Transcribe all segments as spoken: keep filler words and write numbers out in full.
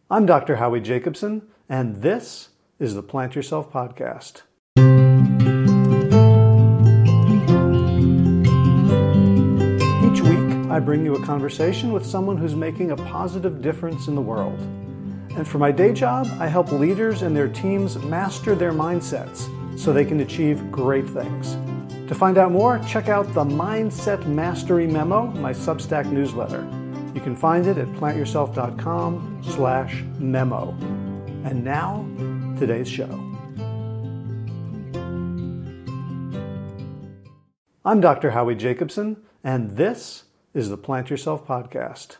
I'm Doctor Howie Jacobson, and this is the Plant Yourself Podcast. Each week, I bring you a conversation with someone who's making a positive difference in the world. And for my day job, I help leaders and their teams master their mindsets so they can achieve great things. To find out more, check out the Mindset Mastery Memo, my Substack newsletter. You can find it at plantyourself.com slash memo. And now, today's show. I'm Doctor Howie Jacobson, and this is the Plant Yourself Podcast.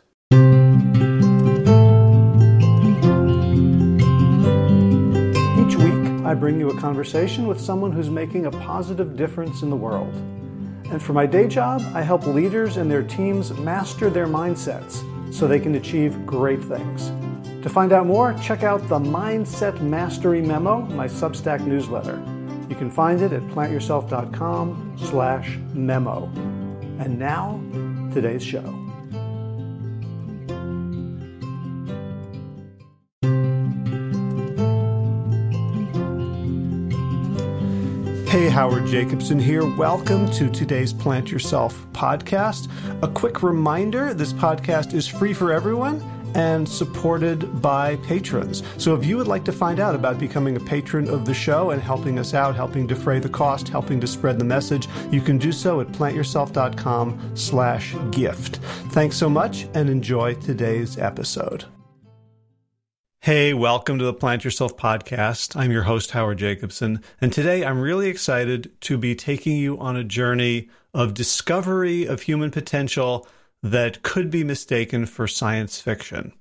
Each week, I bring you a conversation with someone who's making a positive difference in the world. And for my day job, I help leaders and their teams master their mindsets so they can achieve great things. To find out more, check out the Mindset Mastery Memo, my Substack newsletter. You can find it at plantyourself.com slash memo. And now, today's show. Hey, Howard Jacobson here. Welcome to today's Plant Yourself podcast. A quick reminder, this podcast is free for everyone and supported by patrons. So if you would like to find out about becoming a patron of the show and helping us out, helping defray the cost, helping to spread the message, you can do so at plantyourself.com slash gift. Thanks so much and enjoy today's episode. Hey, welcome to the Plant Yourself Podcast. I'm your host, Howard Jacobson, and today I'm really excited to be taking you on a journey of discovery of human potential that could be mistaken for science fiction.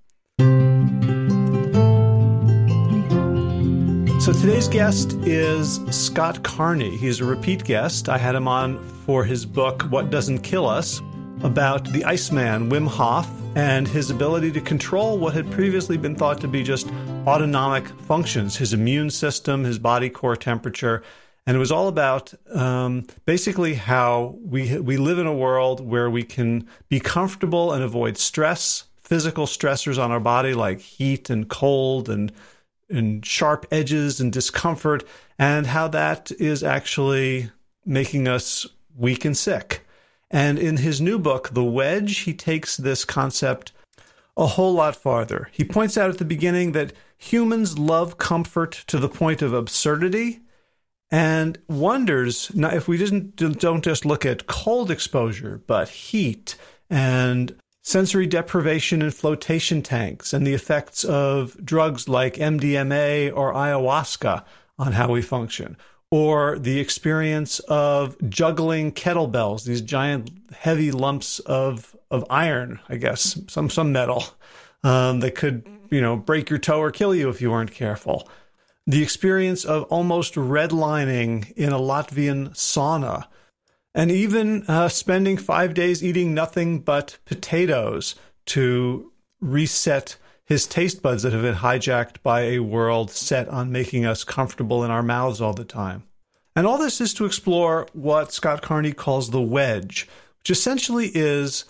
So today's guest is Scott Carney. He's a repeat guest. I had him on for his book, What Doesn't Kill Us, about the Iceman, Wim Hof, and his ability to control what had previously been thought to be just autonomic functions, his immune system, his body core temperature. And it was all about um, basically how we we live in a world where we can be comfortable and avoid stress, physical stressors on our body like heat and cold and, and sharp edges and discomfort, and how that is actually making us weak and sick. And in his new book, The Wedge, he takes this concept a whole lot farther. He points out at the beginning that humans love comfort to the point of absurdity and wonders, now, if we didn't, don't just look at cold exposure, but heat and sensory deprivation in flotation tanks and the effects of drugs like M D M A or ayahuasca on how we function. Or the experience of juggling kettlebells, these giant heavy lumps of, of iron, I guess, some some metal um, that could, you know, break your toe or kill you if you weren't careful. The experience of almost redlining in a Latvian sauna, and even uh, spending five days eating nothing but potatoes to reset his taste buds that have been hijacked by a world set on making us comfortable in our mouths all the time. And all this is to explore what Scott Carney calls the wedge, which essentially is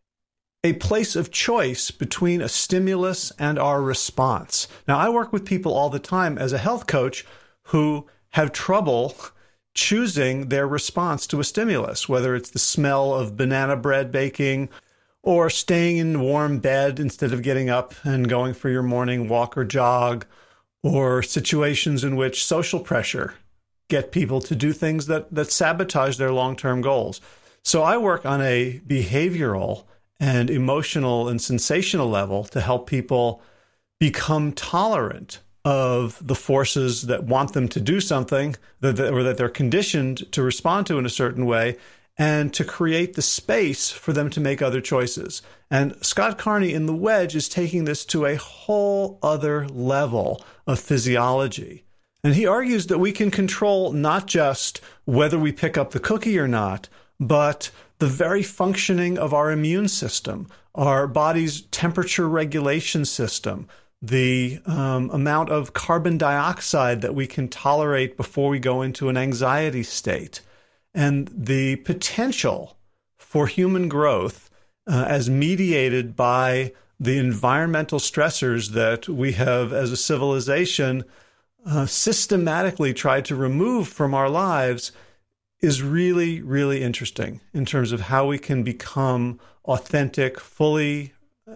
a place of choice between a stimulus and our response. Now, I work with people all the time as a health coach who have trouble choosing their response to a stimulus, whether it's the smell of banana bread baking, or staying in warm bed instead of getting up and going for your morning walk or jog, or situations in which social pressure get people to do things that, that sabotage their long-term goals. So I work on a behavioral and emotional and sensational level to help people become tolerant of the forces that want them to do something that, or that they're conditioned to respond to in a certain way, and to create the space for them to make other choices. And Scott Carney in The Wedge is taking this to a whole other level of physiology. And he argues that we can control not just whether we pick up the cookie or not, but the very functioning of our immune system, our body's temperature regulation system, the um, amount of carbon dioxide that we can tolerate before we go into an anxiety state, and the potential for human growth uh, as mediated by the environmental stressors that we have as a civilization uh, systematically tried to remove from our lives is really, really interesting in terms of how we can become authentic, fully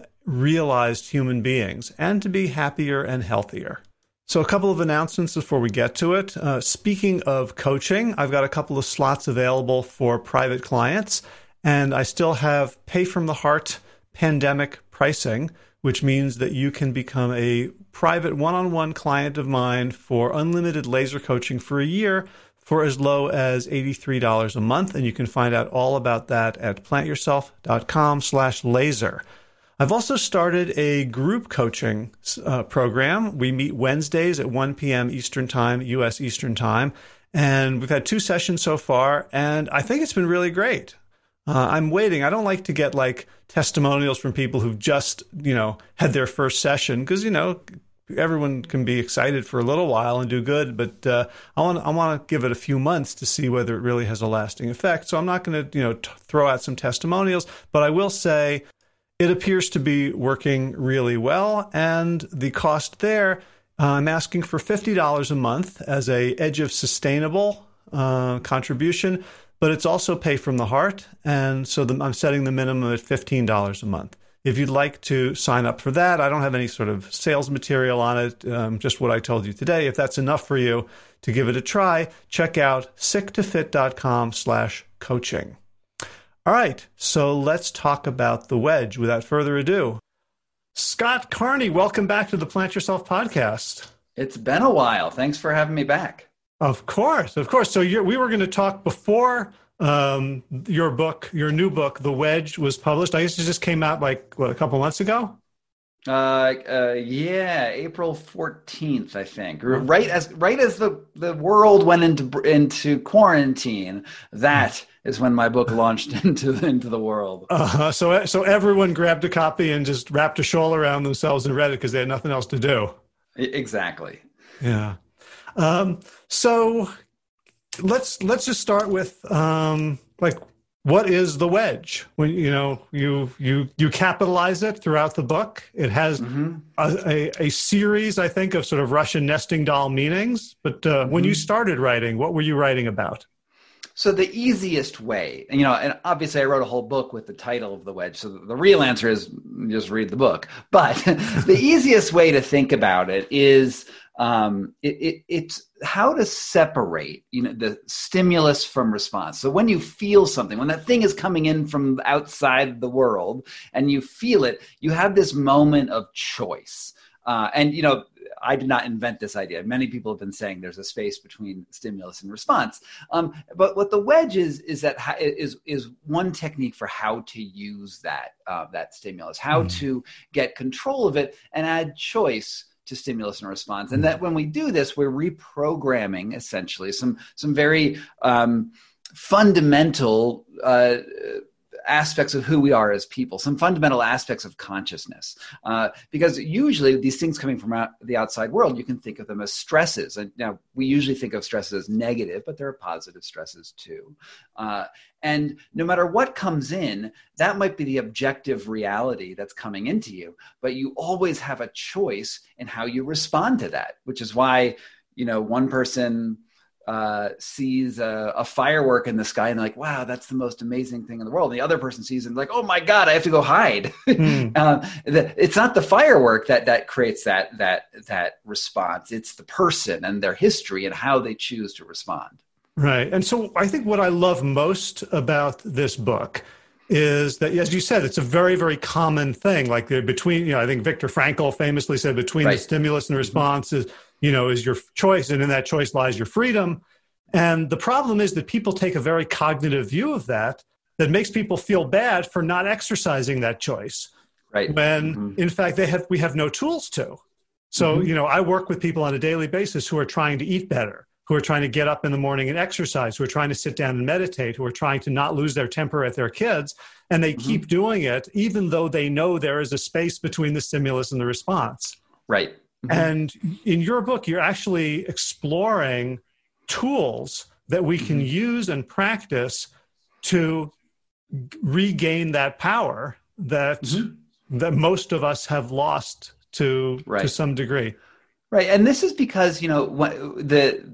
realized human beings and to be happier and healthier. So a couple of announcements before we get to it. Uh, speaking of coaching, I've got a couple of slots available for private clients, and I still have Pay from the Heart pandemic pricing, which means that you can become a private one-on-one client of mine for unlimited laser coaching for a year for as low as eighty-three dollars a month. And you can find out all about that at plantyourself.com slash laser. I've also started a group coaching uh, program. We meet Wednesdays at one p.m. Eastern Time, U S Eastern Time. And we've had two sessions so far, and I think it's been really great. Uh, I'm waiting. I don't like to get like testimonials from people who've just, you know, had their first session because, you know, everyone can be excited for a little while and do good, but uh, I want I want to give it a few months to see whether it really has a lasting effect. So I'm not going to, you know, t- throw out some testimonials, but I will say it appears to be working really well, and the cost there, uh, I'm asking for fifty dollars a month as a Edge of Sustainable uh, contribution, but it's also Pay from the Heart, and so the, I'm setting the minimum at fifteen dollars a month. If you'd like to sign up for that, I don't have any sort of sales material on it, um, just what I told you today. If that's enough for you to give it a try, check out sicktofit.com slash coaching. All right, so let's talk about the wedge without further ado. Scott Carney, welcome back to the Plant Yourself podcast. It's been a while. Thanks for having me back. Of course, of course. So you're, we were going to talk before um, your book, your new book, The Wedge, was published. I guess it just came out like, what, a couple months ago? Uh, uh, yeah, April fourteenth, I think. Right as right as the, the world went into into quarantine, that is when my book launched into the, into the world. Uh, so so everyone grabbed a copy and just wrapped a shawl around themselves and read it because they had nothing else to do. Exactly. Yeah. Um, so let's let's just start with um, like, what is the wedge? When you know you you you capitalize it throughout the book. It has mm-hmm. a, a, a series, I think, of sort of Russian nesting doll meanings. But uh, mm-hmm. when you started writing, what were you writing about? So the easiest way, you know, and obviously I wrote a whole book with the title of The Wedge. So the real answer is just read the book. But the easiest way to think about it is um, it, it, it's how to separate, you know, the stimulus from response. So when you feel something, when that thing is coming in from outside the world and you feel it, you have this moment of choice. Uh, and, you know, I did not invent this idea. Many people have been saying there's a space between stimulus and response. Um, but what the wedge is, is that ha- is is one technique for how to use that uh, that stimulus, how mm-hmm. to get control of it and add choice to stimulus and response. And that when we do this, we're reprogramming essentially some some very um, fundamental uh, aspects of who we are as people, some fundamental aspects of consciousness. Uh, because usually these things coming from out, the outside world, you can think of them as stresses. And now we usually think of stresses as negative, but there are positive stresses too. Uh, and no matter what comes in, that might be the objective reality that's coming into you, but you always have a choice in how you respond to that, which is why, you know, one person uh, sees a, a firework in the sky and they're like, wow, that's the most amazing thing in the world. And the other person sees it and like, oh my God, I have to go hide. Mm. uh, the, it's not the firework that, that creates that, that, that response. It's the person and their history and how they choose to respond. Right. And so I think what I love most about this book is that, as you said, it's a very, very common thing. Like between, you know, I think Viktor Frankl famously said between right. the stimulus and response is, you know, is your choice, and in that choice lies your freedom. And the problem is that people take a very cognitive view of that, that makes people feel bad for not exercising that choice. Right. When mm-hmm. in fact they have, we have no tools to. So, mm-hmm. you know, I work with people on a daily basis who are trying to eat better, who are trying to get up in the morning and exercise, who are trying to sit down and meditate, who are trying to not lose their temper at their kids. And they mm-hmm. keep doing it, even though they know there is a space between the stimulus and the response. Right. Mm-hmm. And in your book, you're actually exploring tools that we can mm-hmm. use and practice to regain that power that mm-hmm. that most of us have lost to Right. to some degree. Right. And this is because, you know, what the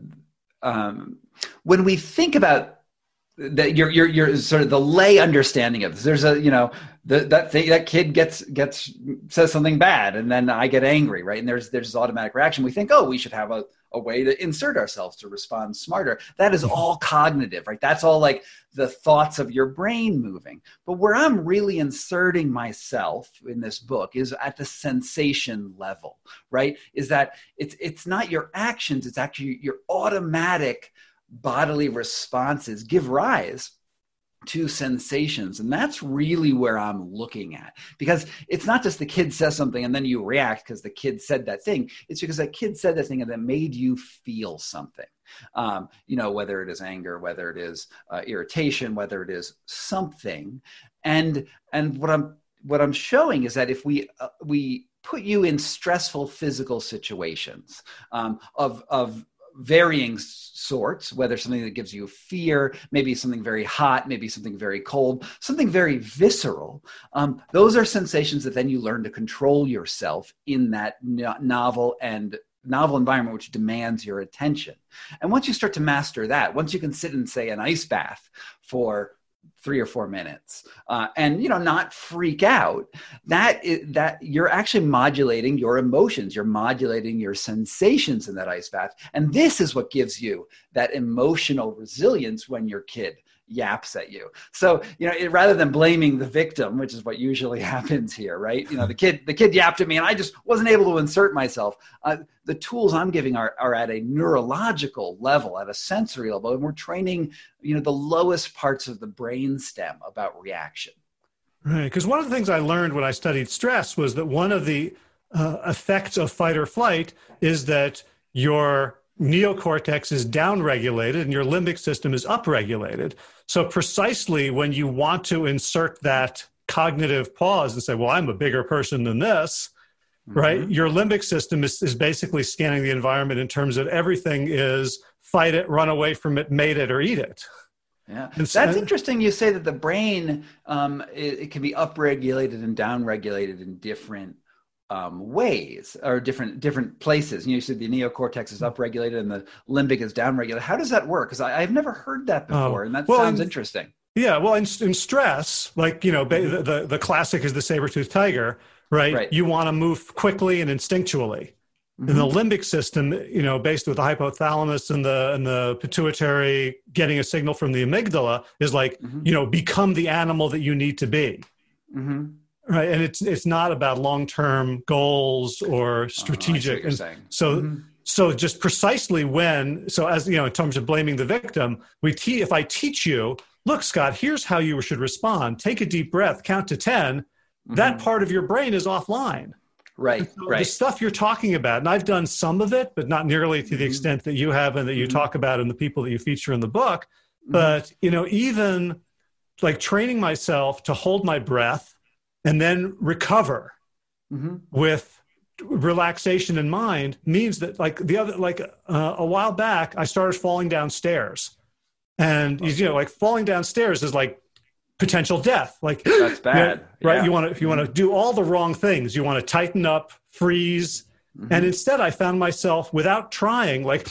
um, when we think about that, you're, you're, you're sort of the lay understanding of this. There's a, you know, the, that thing, that kid gets, gets, says something bad, and then I get angry, right? And there's, there's this automatic reaction. We think, oh, we should have a, a way to insert ourselves to respond smarter. That is all cognitive, right? That's all like the thoughts of your brain moving. But where I'm really inserting myself in this book is at the sensation level, right? Is that it's, it's not your actions, it's actually your automatic bodily responses give rise to sensations. And that's really where I'm looking at, because it's not just the kid says something and then you react because the kid said that thing. It's because that kid said that thing and that made you feel something. Um, you know, whether it is anger, whether it is uh, irritation, whether it is something. And, and what I'm, what I'm showing is that if we, uh, we put you in stressful physical situations um, of, of, varying sorts, whether something that gives you fear, maybe something very hot, maybe something very cold, something very visceral. Um, those are sensations that then you learn to control yourself in that no- novel and novel environment, which demands your attention. And once you start to master that, once you can sit in, say, an ice bath for three or four minutes uh, and, you know, not freak out, that is, that you're actually modulating your emotions, you're modulating your sensations in that ice bath. And this is what gives you that emotional resilience when your kid yaps at you. So, you know, it, rather than blaming the victim, which is what usually happens here, right? You know, the kid, the kid yapped at me and I just wasn't able to insert myself. Uh, the tools I'm giving are, are at a neurological level, at a sensory level, and we're training, you know, the lowest parts of the brain stem about reaction. Right. Because one of the things I learned when I studied stress was that one of the uh, effects of fight or flight is that your neocortex is downregulated and your limbic system is upregulated. So precisely when you want to insert that cognitive pause and say, well, I'm a bigger person than this, mm-hmm. right? Your limbic system is, is basically scanning the environment in terms of everything is fight it, run away from it, mate it, or eat it. Yeah, and that's so, interesting. You say that the brain, um, it, it can be upregulated and downregulated in different Um, ways or different different places. You know, you said the neocortex is upregulated and the limbic is downregulated. How does that work? Because I've never heard that before, oh, and that well, sounds in, interesting. Yeah, well, in, in stress, like, you know, mm-hmm. the, the the classic is the saber-toothed tiger, right? right. You want to move quickly and instinctually. Mm-hmm. And the limbic system, you know, based with the hypothalamus and the and the pituitary getting a signal from the amygdala is like, mm-hmm. you know, become the animal that you need to be. Mm-hmm. Right, and it's it's not about long-term goals or strategic. Oh, and so, mm-hmm. so just precisely when, so as you know, in terms of blaming the victim, we te- if I teach you, look, Scott, here's how you should respond. Take a deep breath, count to ten. Mm-hmm. That part of your brain is offline. Right, so right. The stuff you're talking about, and I've done some of it, but not nearly to the mm-hmm. extent that you have and that you mm-hmm. talk about and the people that you feature in the book. Mm-hmm. But you know, even like training myself to hold my breath and then recover mm-hmm. with relaxation in mind means that, like the other, like uh, a while back, I started falling downstairs, and okay. you know, like falling downstairs is like potential death. Like that's bad, you know, right? Yeah. You want to, if you want to do all the wrong things, you want to tighten up, freeze, mm-hmm. and instead, I found myself without trying, like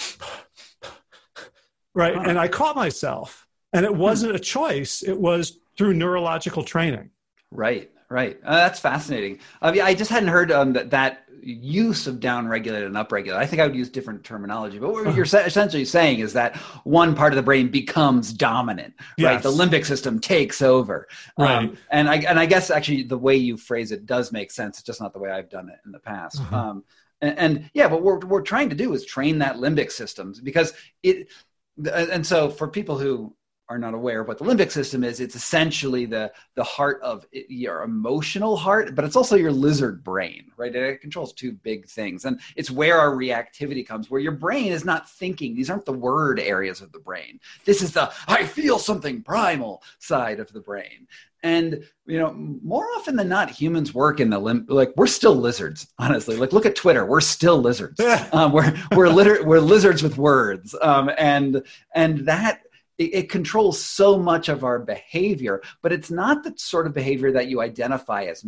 right, huh. and I caught myself, and it wasn't a choice; it was through neurological training. Right. Right. Uh, that's fascinating. Uh, yeah, I just hadn't heard um, that, that use of downregulated and upregulated. I think I would use different terminology. But what you're essentially saying is that one part of the brain becomes dominant, right? Yes. The limbic system takes over. Right. Um, and I and I guess actually the way you phrase it does make sense. It's just not the way I've done it in the past. Mm-hmm. Um, and, and yeah, what we're we're trying to do is train that limbic system, because it. And so for people who are not aware of what the limbic system is, it's essentially the the heart of your emotional heart, but it's also your lizard brain, right? It controls two big things. And it's where our reactivity comes, where your brain is not thinking. These aren't the word areas of the brain. This is the I feel something primal side of the brain. And, you know, more often than not, humans work in the limb. Like, we're still lizards, honestly. Like, look at Twitter. We're still lizards. um, we're we're liter- we're lizards with words. Um, and and that, It, it controls so much of our behavior, but it's not the sort of behavior that you identify as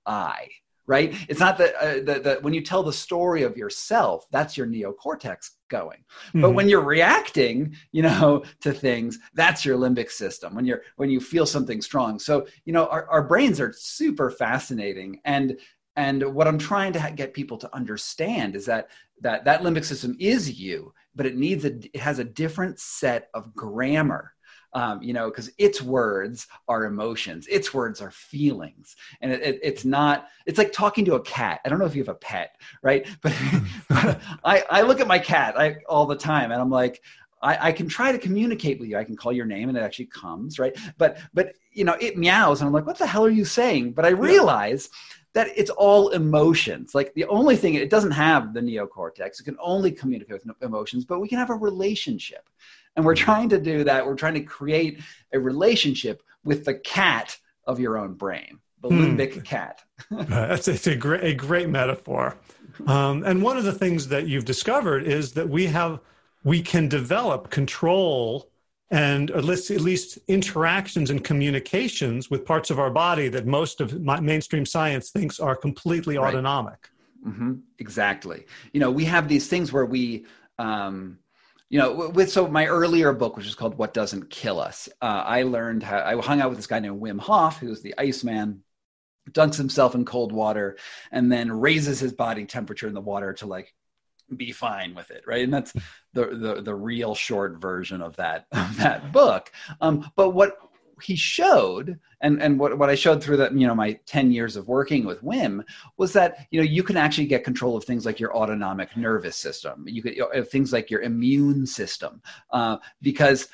I. Right? It's not that, uh, that, that when you tell the story of yourself, that's your neocortex going. Mm-hmm. But when you're reacting, you know, to things, that's your limbic system. When you're when you feel something strong. So, you know, our, our brains are super fascinating. And and what I'm trying to ha- get people to understand is that that that limbic system is you, but it needs a it has a different set of grammar. Um, you know, because its words are emotions, its words are feelings. And it, it, it's not, it's like talking to a cat. I don't know if you have a pet, right? But, but I, I look at my cat I, all the time and I'm like, I, I can try to communicate with you. I can call your name and it actually comes, right? But, but you know, it meows and I'm like, what the hell are you saying? But I realize yeah. that it's all emotions. Like the only thing, it doesn't have the neocortex. It can only communicate with emotions, but we can have a relationship. And we're trying to do that. We're trying to create a relationship with the cat of your own brain, the hmm. limbic cat. uh, that's it's a great, a great metaphor. Um, and one of the things that you've discovered is that we have, we can develop control and at least, at least interactions and communications with parts of our body that most of my mainstream science thinks are completely right. autonomic. Mm-hmm. Exactly. You know, we have these things where we, um, You know, with so my earlier book, which is called What Doesn't Kill Us, uh, I learned how I hung out with this guy named Wim Hof, who's the Iceman, dunks himself in cold water, and then raises his body temperature in the water to like be fine with it, right? And that's the the, the real short version of that of that book. Um, but what he showed, and, and what, what I showed through that, you know, my ten years of working with Wim was that, you know, you can actually get control of things like your autonomic nervous system. You could, you know, things like your immune system, uh, because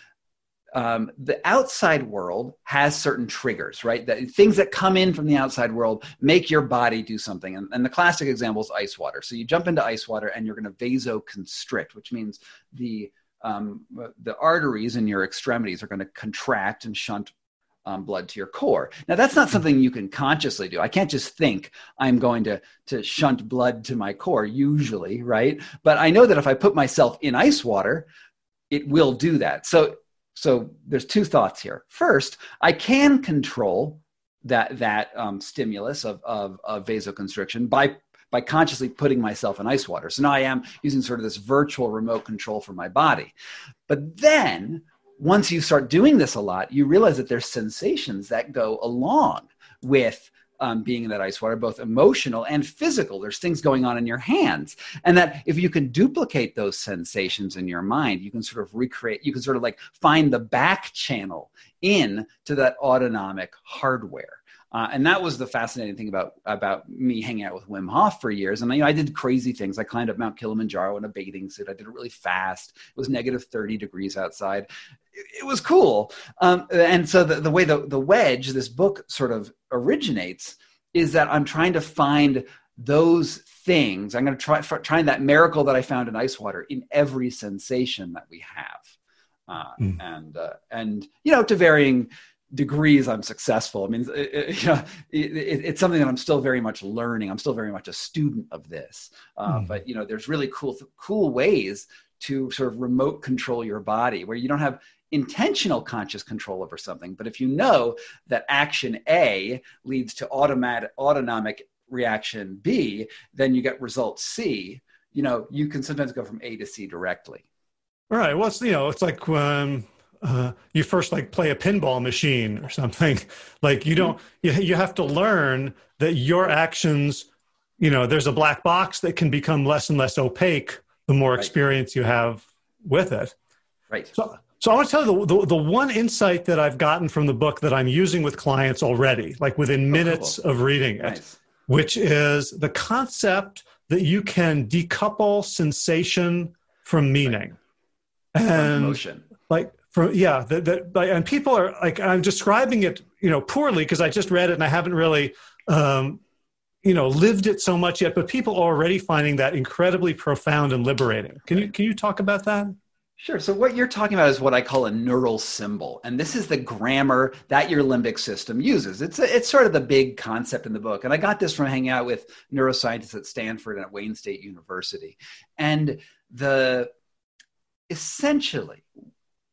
um, the outside world has certain triggers, right? That things that come in from the outside world make your body do something. And, and the classic example is ice water. So you jump into ice water and you're going to vasoconstrict, which means the Um, the arteries in your extremities are going to contract and shunt um, blood to your core. Now, that's not something you can consciously do. I can't just think I'm going to, to shunt blood to my core usually, right? But I know that if I put myself in ice water, it will do that. So, so there's two thoughts here. First, I can control that, that um, stimulus of, of, of vasoconstriction by by consciously putting myself in ice water. So now I am using sort of this virtual remote control for my body. But then once you start doing this a lot, you realize that there's sensations that go along with um, being in that ice water, both emotional and physical. There's things going on in your hands. And that if you can duplicate those sensations in your mind, you can sort of recreate, you can sort of like find the back channel in to that autonomic hardware. Uh, and that was the fascinating thing about, about me hanging out with Wim Hof for years. And you know, I did crazy things. I climbed up Mount Kilimanjaro in a bathing suit. I did it really fast. It was negative thirty degrees outside. It, it was cool. Um, and so the, the way the, the wedge, this book sort of originates, is that I'm trying to find those things. I'm going to try find that miracle that I found in ice water in every sensation that we have. Uh, mm. And, uh, and, you know, to varying degrees I'm successful. I mean, it, it, you know, it, it, it's something that I'm still very much learning. I'm still very much a student of this. Uh, mm. But, you know, there's really cool, cool ways to sort of remote control your body where you don't have intentional conscious control over something. But if you know that action A leads to automatic, autonomic reaction B, then you get result C, you know, you can sometimes go from A to C directly. Right. Well, it's, you know, it's like, um, Uh, you first like play a pinball machine or something. Like you don't, you, you have to learn that your actions, you know, there's a black box that can become less and less opaque the more right. experience you have with it. Right. So, so I want to tell you the, the, the one insight that I've gotten from the book that I'm using with clients already, like within minutes oh, cool. of reading it, nice. Which is the concept that you can decouple sensation from meaning. Right. And emotion. Like, For, yeah, that, that, and people are like, I'm describing it, you know, poorly because I just read it and I haven't really, um, you know, lived it so much yet. But people are already finding that incredibly profound and liberating. Can you can you talk about that? Sure. So what you're talking about is what I call a neural symbol, and this is the grammar that your limbic system uses. It's a, it's sort of the big concept in the book, and I got this from hanging out with neuroscientists at Stanford and at Wayne State University, and the essentially.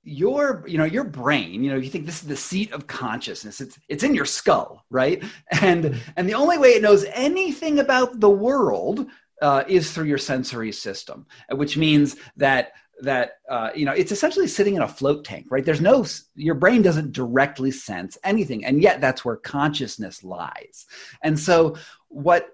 your, you know, your brain, you know, you think this is the seat of consciousness. It's, it's in your skull, right? And, and the only way it knows anything about the world uh, is through your sensory system, which means that, that, uh, you know, it's essentially sitting in a float tank, right? There's no, your brain doesn't directly sense anything. And yet that's where consciousness lies. And so what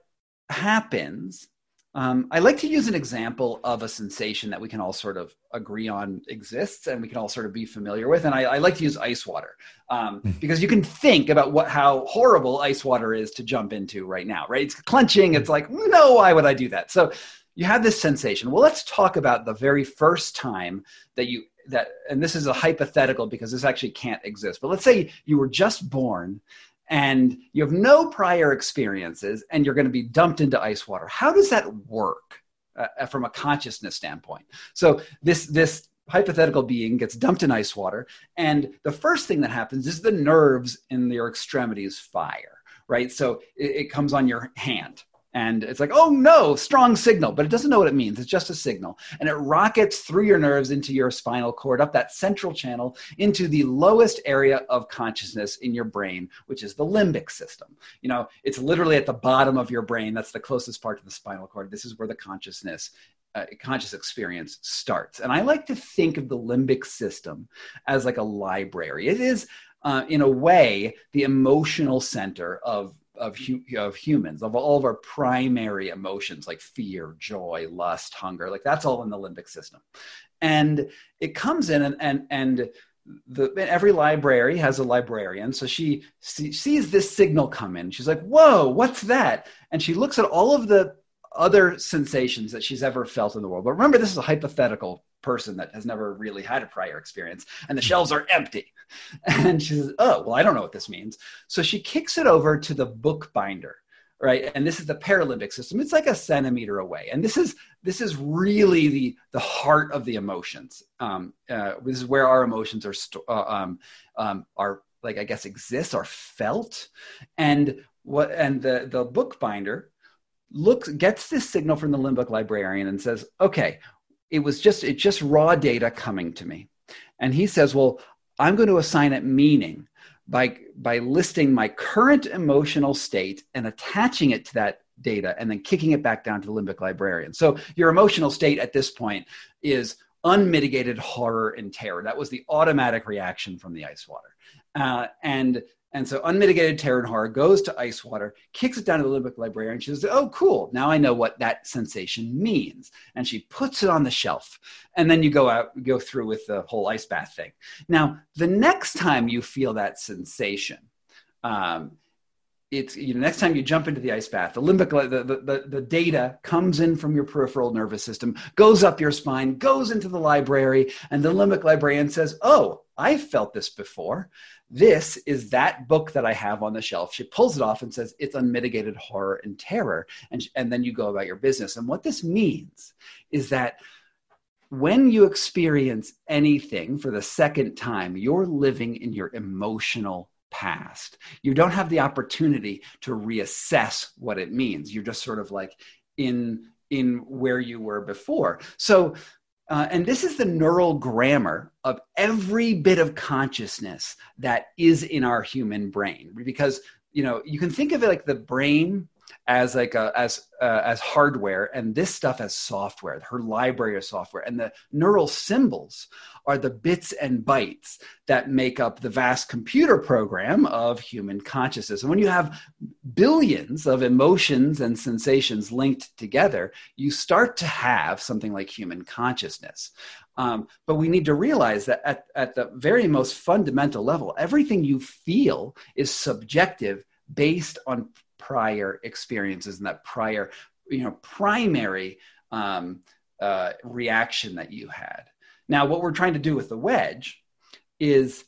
happens, Um, I like to use an example of a sensation that we can all sort of agree on exists and we can all sort of be familiar with. And I, I like to use ice water um, because you can think about what how horrible ice water is to jump into right now, right? It's clenching. It's like, no, why would I do that? So you have this sensation. Well, let's talk about the very first time that you, that, and this is a hypothetical because this actually can't exist, but let's say you were just born and you have no prior experiences and you're going to be dumped into ice water. How does that work uh, from a consciousness standpoint? So this, this hypothetical being gets dumped in ice water, and the first thing that happens is the nerves in your extremities fire, right? So it, it comes on your hand. And it's like, oh no, strong signal, but it doesn't know what it means. It's just a signal. And it rockets through your nerves into your spinal cord, up that central channel into the lowest area of consciousness in your brain, which is the limbic system. You know, it's literally at the bottom of your brain. That's the closest part to the spinal cord. This is where the consciousness, uh, conscious experience starts. And I like to think of the limbic system as like a library. It is, uh, in a way, the emotional center of Of, hu- of humans, of all of our primary emotions like fear, joy, lust, hunger, like that's all in the limbic system. And it comes in and, and, and the, every library has a librarian. So she see, sees this signal come in. She's like, whoa, what's that? And she looks at all of the other sensations that she's ever felt in the world. But remember, this is a hypothetical person that has never really had a prior experience, and the shelves are empty. And she says, oh, well, I don't know what this means. So she kicks it over to the bookbinder, right? And this is the paralimbic system. It's like a centimeter away. And this is this is really the, the heart of the emotions. Um, uh, this is where our emotions are, sto- uh, um, um, are like, I guess, exist, are felt. And what and the, the bookbinder looks, gets this signal from the limbic librarian and says, okay, it was just, it's just raw data coming to me. And he says, well, I'm going to assign it meaning by, by listing my current emotional state and attaching it to that data and then kicking it back down to the limbic librarian. So your emotional state at this point is unmitigated horror and terror. That was the automatic reaction from the ice water. Uh, and And so unmitigated terror and horror goes to ice water, kicks it down to the limbic librarian. She says, oh, cool. Now I know what that sensation means. And she puts it on the shelf. And then you go out, go through with the whole ice bath thing. Now, the next time you feel that sensation, um, it's, you know, next time you jump into the ice bath, the limbic, the, the, the, the data comes in from your peripheral nervous system, goes up your spine, goes into the library, and the limbic librarian says, oh, I felt this before. This is that book that I have on the shelf. She pulls it off and says, it's unmitigated horror and terror. And, and then you go about your business. And what this means is that when you experience anything for the second time, you're living in your emotional past. You don't have the opportunity to reassess what it means. You're just sort of like in, in where you were before. So Uh, and this is the neural grammar of every bit of consciousness that is in our human brain. Because, you know, you can think of it like the brain as like a, as uh, as hardware, and this stuff as software, her library of software. And the neural symbols are the bits and bytes that make up the vast computer program of human consciousness. And when you have billions of emotions and sensations linked together, you start to have something like human consciousness. Um, but we need to realize that at, at the very most fundamental level, everything you feel is subjective based on prior experiences and that prior, you know, primary um, uh, reaction that you had. Now, what we're trying to do with the wedge is,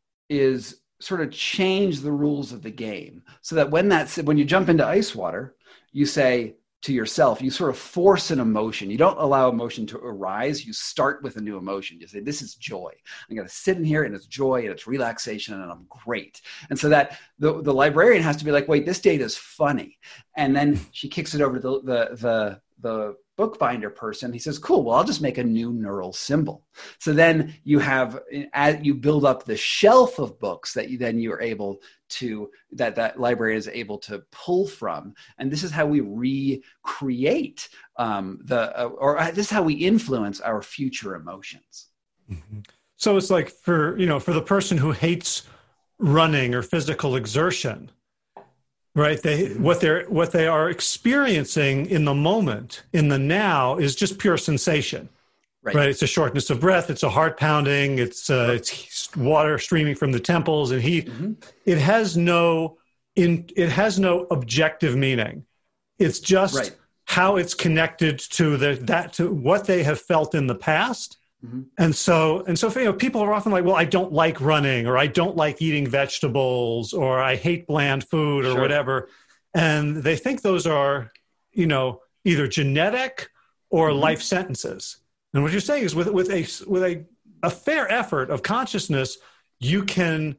is sort of change the rules of the game so that when that's, when you jump into ice water, you say to yourself, you sort of force an emotion. You don't allow emotion to arise. You start with a new emotion. You say, this is joy. I'm going to sit in here and it's joy and it's relaxation and I'm great. And so that the, the librarian has to be like, wait, this data is funny. And then she kicks it over to the, the, the, the bookbinder person, he says, cool, well, I'll just make a new neural symbol. So then you have, as you build up the shelf of books that you then you're able to, that that library is able to pull from. And this is how we recreate um, the, uh, or this is how we influence our future emotions. Mm-hmm. So it's like for, you know, for the person who hates running or physical exertion, right? They, what they're, what they are experiencing in the moment, in the now, is just pure sensation, right? right? It's a shortness of breath. It's a heart pounding. It's, uh, right. it's water streaming from the temples and heat. Mm-hmm. It has no, in, it has no objective meaning. It's just right. how it's connected to the, that, to what they have felt in the past. Mm-hmm. And so, and so, you know, people are often like, well, I don't like running, or I don't like eating vegetables, or I hate bland food, or sure. whatever. And they think those are, you know, either genetic or mm-hmm. life sentences. And what you're saying is with, with a, with a, a fair effort of consciousness, you can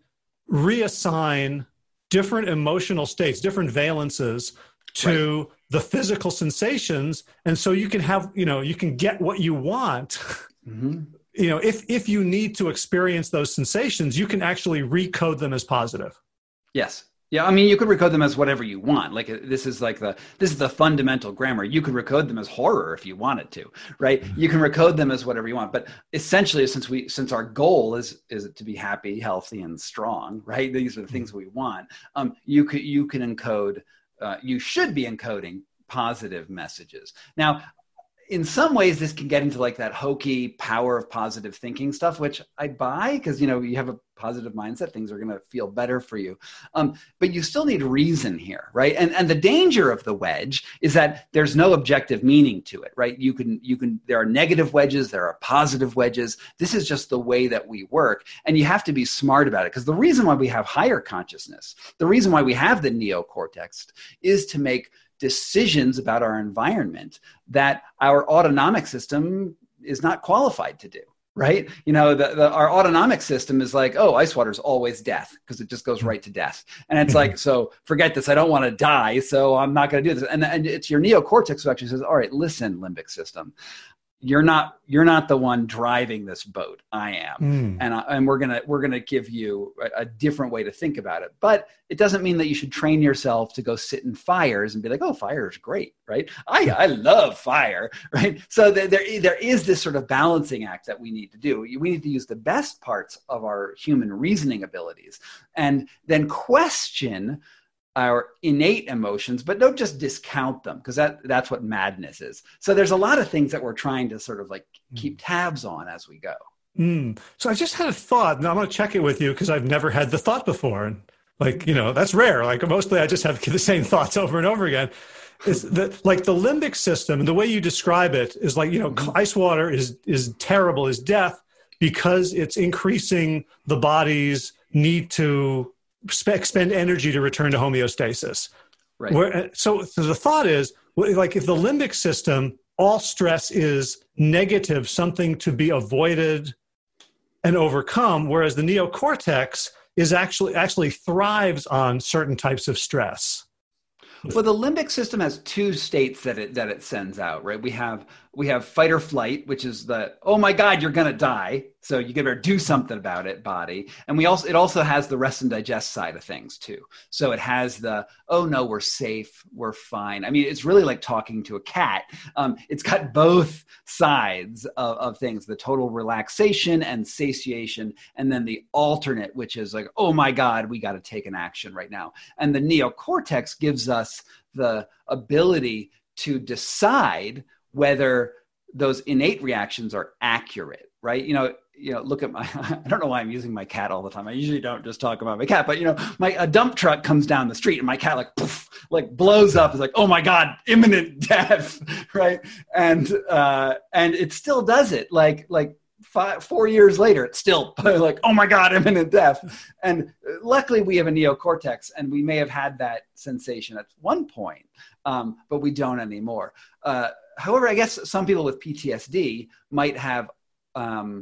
reassign different emotional states, different valences to right. the physical sensations. And so you can have, you know, you can get what you want. Mm-hmm. You know, if if you need to experience those sensations, you can actually recode them as positive. Yes. Yeah. I mean, you could recode them as whatever you want. Like this is like the, this is the fundamental grammar. You could recode them as horror if you wanted to, right? You can recode them as whatever you want. But essentially, since we, since our goal is, is to be happy, healthy, and strong, right? These are the things we want. Um, you could, you can encode, uh, you should be encoding positive messages. Now, in some ways, this can get into like that hokey power of positive thinking stuff, which I buy because, you know, you have a positive mindset, things are going to feel better for you. Um, but you still need reason here, right? And and the danger of the wedge is that there's no objective meaning to it, right? You can, you can, there are negative wedges, there are positive wedges. This is just the way that we work. And you have to be smart about it because the reason why we have higher consciousness, the reason why we have the neocortex is to make decisions about our environment that our autonomic system is not qualified to do, right? You know, the, the, our autonomic system is like, oh, ice water is always death because it just goes right to death. And it's like, so forget this. I don't want to die, so I'm not going to do this. And, and it's your neocortex who actually says, all right, listen, limbic system. You're not you're not the one driving this boat. I am, mm. and I, and we're gonna we're gonna give you a, a different way to think about it. But it doesn't mean that you should train yourself to go sit in fires and be like, oh, fire is great, right? I I love fire, right? So there there there is this sort of balancing act that we need to do. We need to use the best parts of our human reasoning abilities, and then question our innate emotions, but don't just discount them because that that's what madness is. So there's a lot of things that we're trying to sort of like keep tabs on as we go. Mm. So I just had a thought, and I'm going to check it with you because I've never had the thought before. And like, you know, that's rare. Like mostly I just have the same thoughts over and over again. Is that like the limbic system, and the way you describe it is like, you know, mm-hmm. ice water is is terrible, is death because it's increasing the body's need to expend energy to return to homeostasis. Right. Where, so, so the thought is, like, if the limbic system, all stress is negative, something to be avoided and overcome, whereas the neocortex is actually actually thrives on certain types of stress. Well, the limbic system has two states that it that it sends out, right? We have we have fight or flight, which is the, oh my God, you're gonna die, so you better do something about it, body. And we also it also has the rest and digest side of things too. So it has the, oh no, we're safe, we're fine. I mean, it's really like talking to a cat. Um, it's got both sides of, of things: the total relaxation and satiation, and then the alternate, which is like, oh my God, we got to take an action right now. And the neocortex gives us the ability to decide whether those innate reactions are accurate, right? You know, you know, look at my, I don't know why I'm using my cat all the time. I usually don't just talk about my cat, but you know, my, a dump truck comes down the street and my cat like, poof, like blows up. It's like, oh my God, imminent death, right? And, uh, and it still does it. Like, like, Five, four years later, it's still like, oh my God, imminent death. And luckily we have a neocortex and we may have had that sensation at one point, um, but we don't anymore. Uh, however, I guess some people with P T S D might have um,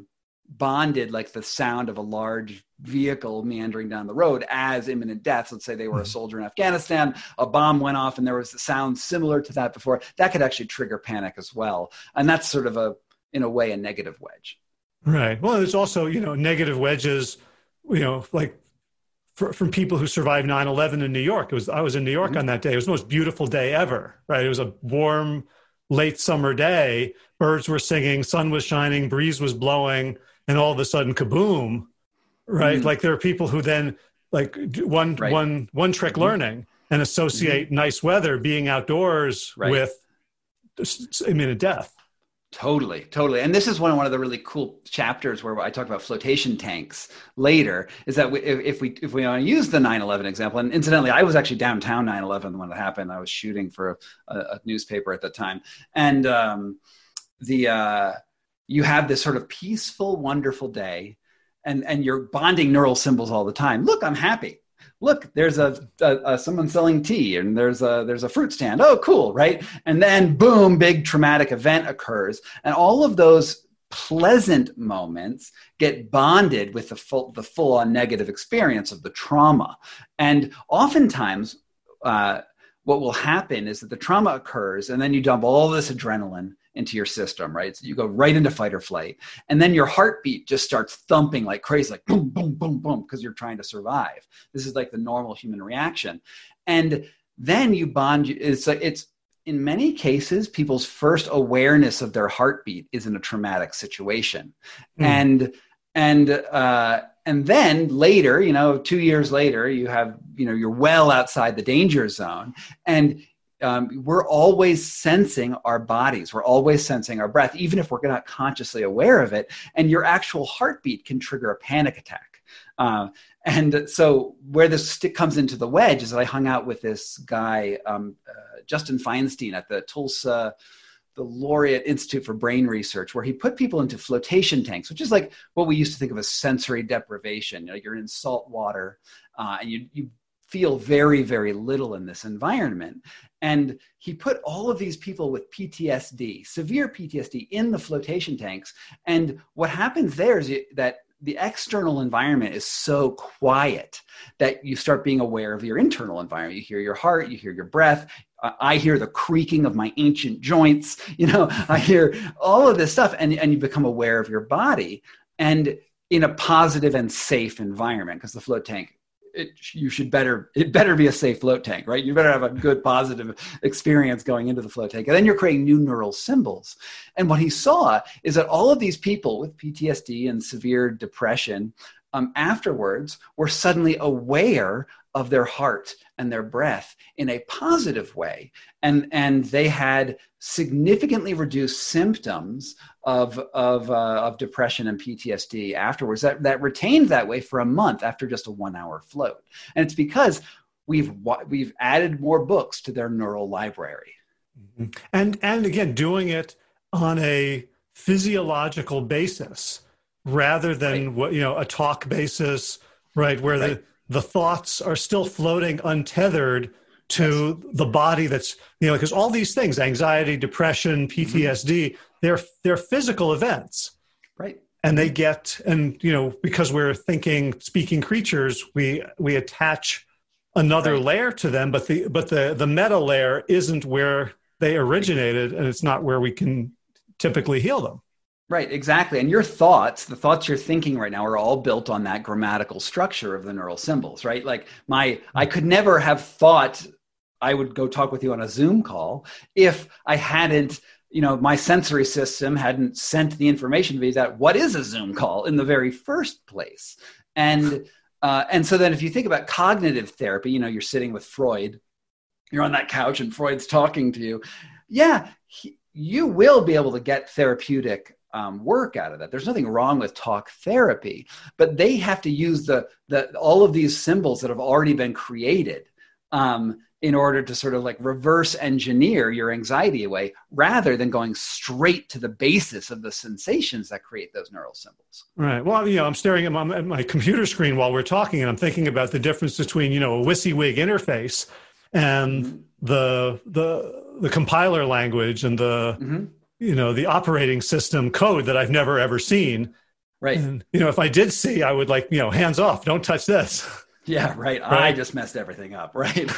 bonded like the sound of a large vehicle meandering down the road as imminent death. Let's say they were a soldier in Afghanistan, a bomb went off and there was a sound similar to that before. That could actually trigger panic as well. And that's sort of a, in a way, a negative wedge. Right. Well, there's also, you know, negative wedges, you know, like for, from people who survived nine eleven in New York. It was, I was in New York mm-hmm. on that day. It was the most beautiful day ever, right? It was a warm, late summer day. Birds were singing, sun was shining, breeze was blowing, and all of a sudden, kaboom, right? Mm-hmm. Like there are people who then like one, right. one, one trick mm-hmm. learning and associate mm-hmm. nice weather, being outdoors right. with imminent death. Totally, totally. And this is one, one of the really cool chapters where I talk about flotation tanks later, is that we, if, if we if we want to use the nine eleven example, and incidentally, I was actually downtown nine eleven when it happened. I was shooting for a, a newspaper at the time. And um, the uh, you have this sort of peaceful, wonderful day, and, and you're bonding neural symbols all the time. Look, I'm happy. Look, there's a, a, a someone selling tea, and there's a there's a fruit stand. Oh, cool, right? And then boom, big traumatic event occurs, and all of those pleasant moments get bonded with the full the full on negative experience of the trauma. And oftentimes, uh, what will happen is that the trauma occurs, and then you dump all this adrenaline into your system, right? So you go right into fight or flight. And then your heartbeat just starts thumping like crazy, like boom, boom, boom, boom, because you're trying to survive. This is like the normal human reaction. And then you bond, it's like, it's in many cases, people's first awareness of their heartbeat is in a traumatic situation. Mm. And, and, uh, and then later, you know, two years later, you have, you know, you're well outside the danger zone, and Um, we're always sensing our bodies. We're always sensing our breath, even if we're not consciously aware of it. And your actual heartbeat can trigger a panic attack. Uh, and so where this stick comes into the wedge is that I hung out with this guy, um, uh, Justin Feinstein, at the Tulsa, the Laureate Institute for Brain Research, where he put people into flotation tanks, which is like what we used to think of as sensory deprivation. You know, you're in salt water uh, and you, you feel very, very little in this environment. And he put all of these people with P T S D, severe P T S D, in the flotation tanks. And what happens there is that the external environment is so quiet that you start being aware of your internal environment. You hear your heart, you hear your breath. I hear the creaking of my ancient joints. You know, I hear all of this stuff, and, and you become aware of your body, and in a positive and safe environment, because the float tank, It, you should better, it better be a safe float tank, right? You better have a good positive experience going into the float tank. And then you're creating new neural symbols. And what he saw is that all of these people with P T S D and severe depression um, afterwards were suddenly aware of their heart and their breath in a positive way. And, and they had significantly reduced symptoms of, of, uh, of depression and P T S D afterwards, that, that retained that way for a month after just a one hour float. And it's because we've, we've added more books to their neural library. And, and again, doing it on a physiological basis rather than right. what, you know, a talk basis, right? Where right. the, the thoughts are still floating untethered to yes. the body that's, you know, because all these things, anxiety, depression, P T S D, mm-hmm. they're, they're physical events. Right. And they get, and, you know, because we're thinking, speaking creatures, we, we attach another right. layer to them, but the, but the, the meta layer isn't where they originated, and it's not where we can typically heal them. Right, exactly. And your thoughts, the thoughts you're thinking right now, are all built on that grammatical structure of the neural symbols, right? Like my, I could never have thought I would go talk with you on a Zoom call if I hadn't, you know, my sensory system hadn't sent the information to me that what is a Zoom call in the very first place. And, uh, and so then if you think about cognitive therapy, you know, you're sitting with Freud, you're on that couch and Freud's talking to you. Yeah, he, you will be able to get therapeutic Um, work out of that. There's nothing wrong with talk therapy, but they have to use the, the all of these symbols that have already been created um, in order to sort of like reverse engineer your anxiety away, rather than going straight to the basis of the sensations that create those neural symbols. Right. Well, you know, I'm staring at my, at my computer screen while we're talking, and I'm thinking about the difference between, you know, a WYSIWYG interface and mm-hmm. the the the compiler language and the mm-hmm. you know, the operating system code that I've never ever seen. Right. And, you know, if I did see, I would like, you know, hands off, don't touch this. Yeah, right. Right. I just messed everything up, right?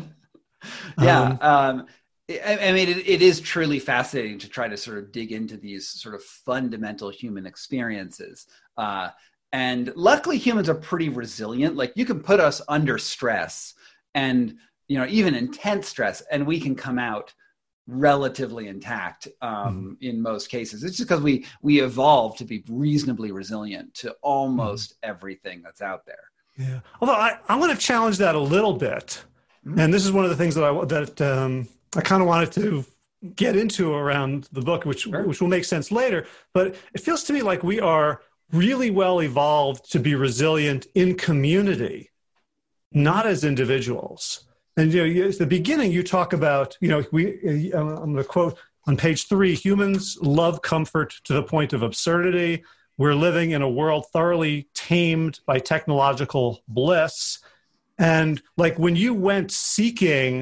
Yeah. Um, Um, I, I mean, it, it is truly fascinating to try to sort of dig into these sort of fundamental human experiences. Uh, and luckily, humans are pretty resilient. Like, you can put us under stress and, you know, even intense stress, and we can come out relatively intact um, mm-hmm. in most cases. It's just because we we evolved to be reasonably resilient to almost mm-hmm. everything that's out there. Yeah. Although I, I want to challenge that a little bit. Mm-hmm. And this is one of the things that I that um, I kind of wanted to get into around the book, which sure. which will make sense later. But it feels to me like we are really well evolved to be resilient in community, not as individuals. And you know, at the beginning, you talk about, you know, we. I'm going to quote on page three: humans love comfort to the point of absurdity. We're living in a world thoroughly tamed by technological bliss. And like when you went seeking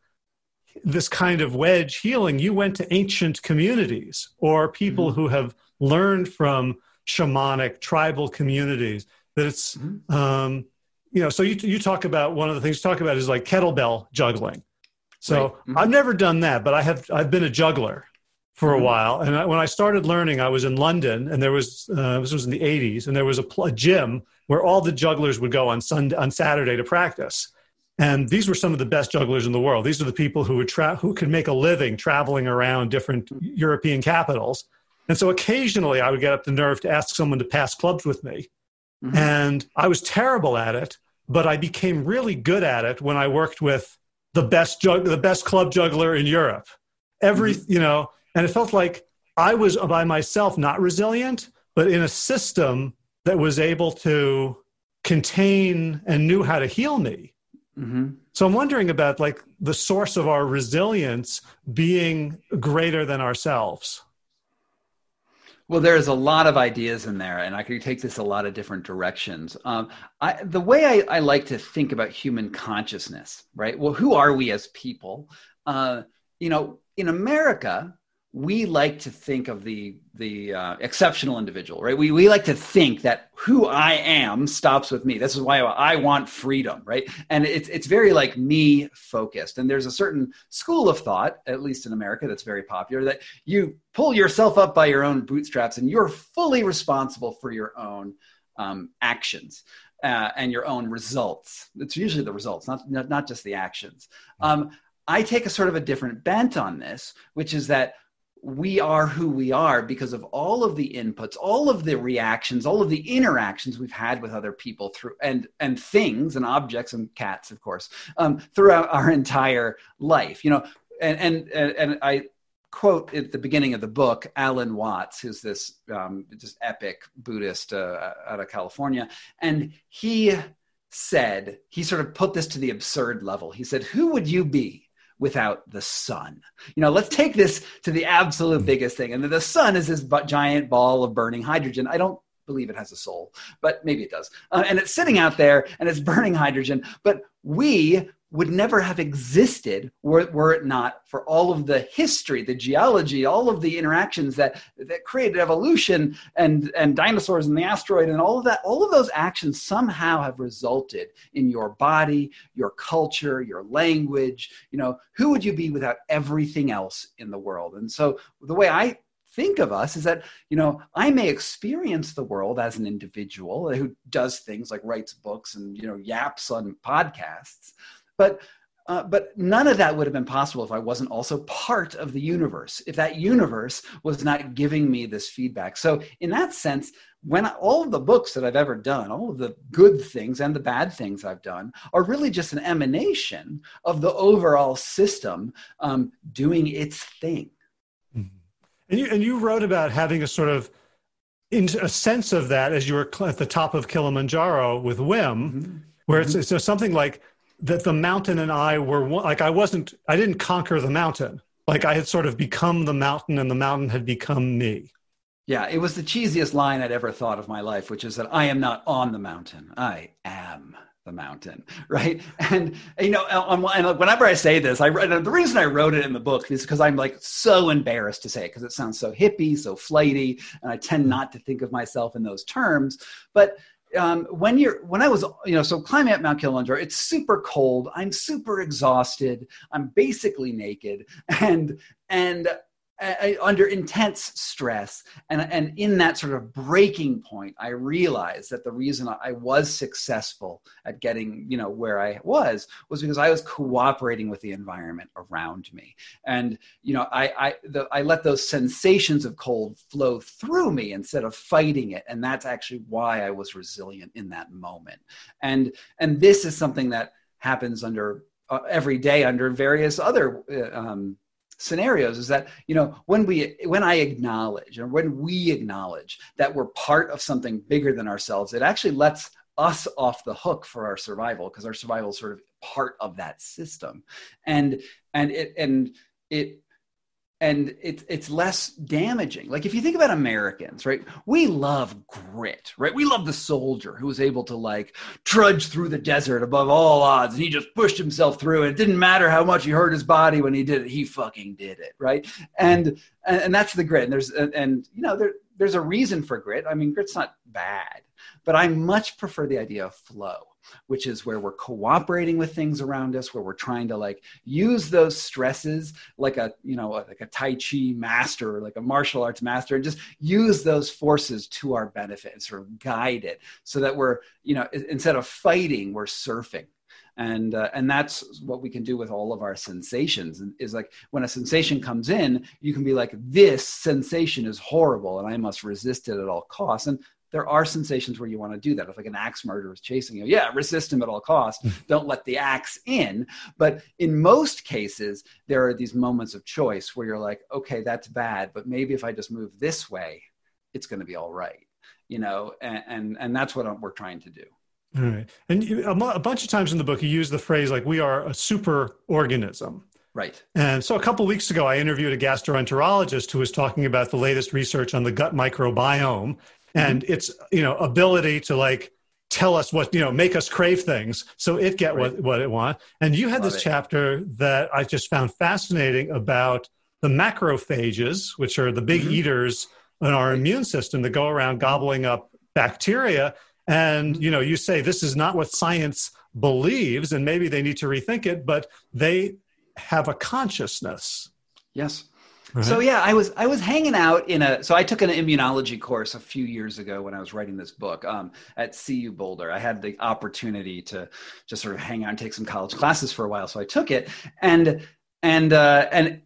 this kind of wedge healing, you went to ancient communities or people mm-hmm. who have learned from shamanic tribal communities. That it's, mm-hmm. um, you know, so you you talk about, one of the things you talk about is like kettlebell juggling. So right. mm-hmm. I've never done that, but I have, I've been a juggler for a while. And I, when I started learning, I was in London, and there was, uh, this was in the eighties, and there was a, pl- a gym where all the jugglers would go on Sunday, on Saturday to practice. And these were some of the best jugglers in the world. These are the people who would tra- who could make a living traveling around different European capitals. And so occasionally I would get up the nerve to ask someone to pass clubs with me. Mm-hmm. And I was terrible at it, but I became really good at it when I worked with the best jug- the best club juggler in Europe. Every, mm-hmm. you know, and it felt like I was by myself not resilient, but in a system that was able to contain and knew how to heal me. Mm-hmm. So I'm wondering about like the source of our resilience being greater than ourselves. Well, there's a lot of ideas in there, and I could take this a lot of different directions. Um, I, the way I, I like to think about human consciousness, right? Well, who are we as people? Uh, you know, in America, we like to think of the the uh, exceptional individual, right? We we like to think that who I am stops with me. This is why I want freedom, right? And it's it's very like me focused. And there's a certain school of thought, at least in America, that's very popular, that you pull yourself up by your own bootstraps and you're fully responsible for your own um, actions uh, and your own results. It's usually the results, not not, not just the actions. Um, I take a sort of a different bent on this, which is that we are who we are because of all of the inputs, all of the reactions, all of the interactions we've had with other people through and and things and objects and cats, of course, um, throughout our entire life. You know, and and and I quote at the beginning of the book Alan Watts, who's this um, just epic Buddhist uh, out of California, and he said, he sort of put this to the absurd level. He said, "Who would you be without the sun?" You know, let's take this to the absolute biggest thing. And the sun is this giant ball of burning hydrogen. I don't believe it has a soul, but maybe it does. Uh, and it's sitting out there and it's burning hydrogen. But we would never have existed were, were it not for all of the history, the geology, all of the interactions that, that created evolution and, and dinosaurs and the asteroid and all of that. All of those actions somehow have resulted in your body, your culture, your language. You know, who would you be without everything else in the world? And so the way I think of us is that, you know, I may experience the world as an individual who does things like writes books and, you know, yaps on podcasts. But uh, but none of that would have been possible if I wasn't also part of the universe, if that universe was not giving me this feedback. So in that sense, when I, all of the books that I've ever done, all of the good things and the bad things I've done are really just an emanation of the overall system um, doing its thing. Mm-hmm. And you and you wrote about having a sort of in a sense of that as you were at the top of Kilimanjaro with Wim, mm-hmm. where it's, it's something like that the mountain and I were one, like I wasn't, I didn't conquer the mountain. Like I had sort of become the mountain and the mountain had become me. Yeah, it was the cheesiest line I'd ever thought of my life, which is that I am not on the mountain. I am the mountain, right? And, you know, and whenever I say this, I the reason I wrote it in the book is because I'm like so embarrassed to say it because it sounds so hippie, so flighty, and I tend not to think of myself in those terms. But um, when you're, when I was, you know, so climbing up Mount Kilimanjaro, it's super cold. I'm super exhausted. I'm basically naked, and and. I, under intense stress. And, and in that sort of breaking point, I realized that the reason I was successful at getting, you know, where I was, was because I was cooperating with the environment around me. And, you know, I, I, the, I let those sensations of cold flow through me instead of fighting it. And that's actually why I was resilient in that moment. And, and this is something that happens under uh, every day under various other, uh, um, scenarios is that, you know, when we, when I acknowledge or when we acknowledge that we're part of something bigger than ourselves, it actually lets us off the hook for our survival because our survival is sort of part of that system. And, and it, and it, and it, it's less damaging. Like if you think about Americans, right? We love grit, right? We love the soldier who was able to like trudge through the desert above all odds. And he just pushed himself through it. It didn't matter how much he hurt his body when he did it. He fucking did it, right? And and, and that's the grit. And there's, and, and you know, there, there's a reason for grit. I mean, grit's not bad, but I much prefer the idea of flow, which is where we're cooperating with things around us, where we're trying to like use those stresses like a, you know, like a Tai Chi master, or like a martial arts master, and just use those forces to our benefit and sort of guide it so that we're, you know, instead of fighting, we're surfing. And, uh, and that's what we can do with all of our sensations is like when a sensation comes in, you can be like, this sensation is horrible and I must resist it at all costs. And there are sensations where you want to do that. If like an axe murderer is chasing you, yeah, resist him at all costs. Don't let the axe in. But in most cases, there are these moments of choice where you're like, okay, that's bad, but maybe if I just move this way, it's going to be all right. You know, and, and, and that's what we're trying to do. All right. And you, a, a bunch of times in the book, you use the phrase like, we are a super organism. Right. And so a couple of weeks ago, I interviewed a gastroenterologist who was talking about the latest research on the gut microbiome and mm-hmm. its, you know, ability to like tell us what, you know, make us crave things so it get right. what, what it wants. And you had Love this it. chapter that I just found fascinating about the macrophages, which are the big mm-hmm. eaters in our right. immune system that go around gobbling up bacteria. And, you know, you say this is not what science believes, and maybe they need to rethink it, but they have a consciousness. Yes. Right. So, yeah, I was I was hanging out in a, so I took an immunology course a few years ago when I was writing this book um, at C U Boulder. I had the opportunity to just sort of hang out and take some college classes for a while. So I took it and, and, uh, and,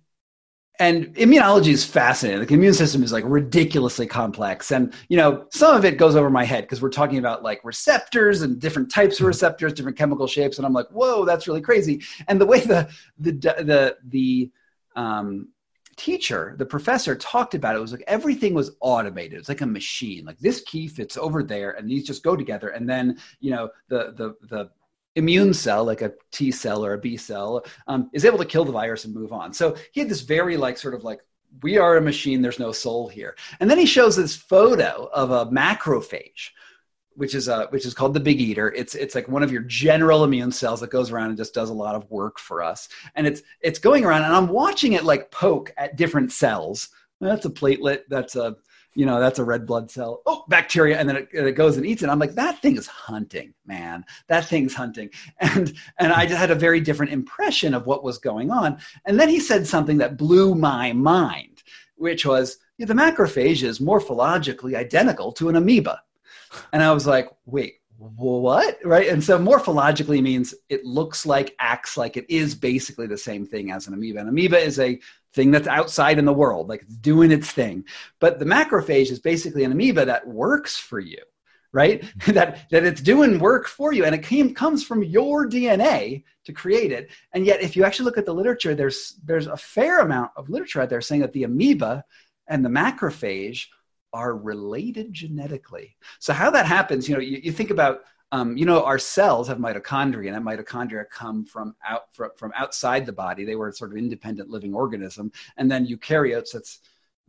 And immunology is fascinating. The immune system is like ridiculously complex. And, you know, some of it goes over my head because we're talking about like receptors and different types of receptors, different chemical shapes. And I'm like, whoa, that's really crazy. And the way the, the, the, the um, teacher, the professor talked about it was like everything was automated. It's like a machine, like this key fits over there and these just go together. And then, you know, the, the, the, immune cell, like a T cell or a B cell, um, is able to kill the virus and move on. So he had this very like sort of like, we are a machine, there's no soul here. And then he shows this photo of a macrophage, which is a, which is called the big eater. It's, it's like one of your general immune cells that goes around and just does a lot of work for us. And it's, it's going around and I'm watching it like poke at different cells. That's a platelet. That's a, you know, that's a red blood cell. Oh, bacteria. And then it, it goes and eats it. I'm like, that thing is hunting, man. That thing's hunting. And, and I just had a very different impression of what was going on. And then he said something that blew my mind, which was, yeah, the macrophage is morphologically identical to an amoeba. And I was like, wait, what? Right. And so morphologically means it looks like, acts like, it is basically the same thing as an amoeba. An amoeba is a thing that's outside in the world, like it's doing its thing. But the macrophage is basically an amoeba that works for you, right? that, that it's doing work for you. And it came, comes from your D N A to create it. And yet, if you actually look at the literature, there's, there's a fair amount of literature out there saying that the amoeba and the macrophage are related genetically. So how that happens, you know, you, you think about, um, you know, our cells have mitochondria, and that mitochondria come from out from, from outside the body. They were sort of independent living organism. And then eukaryotes, that's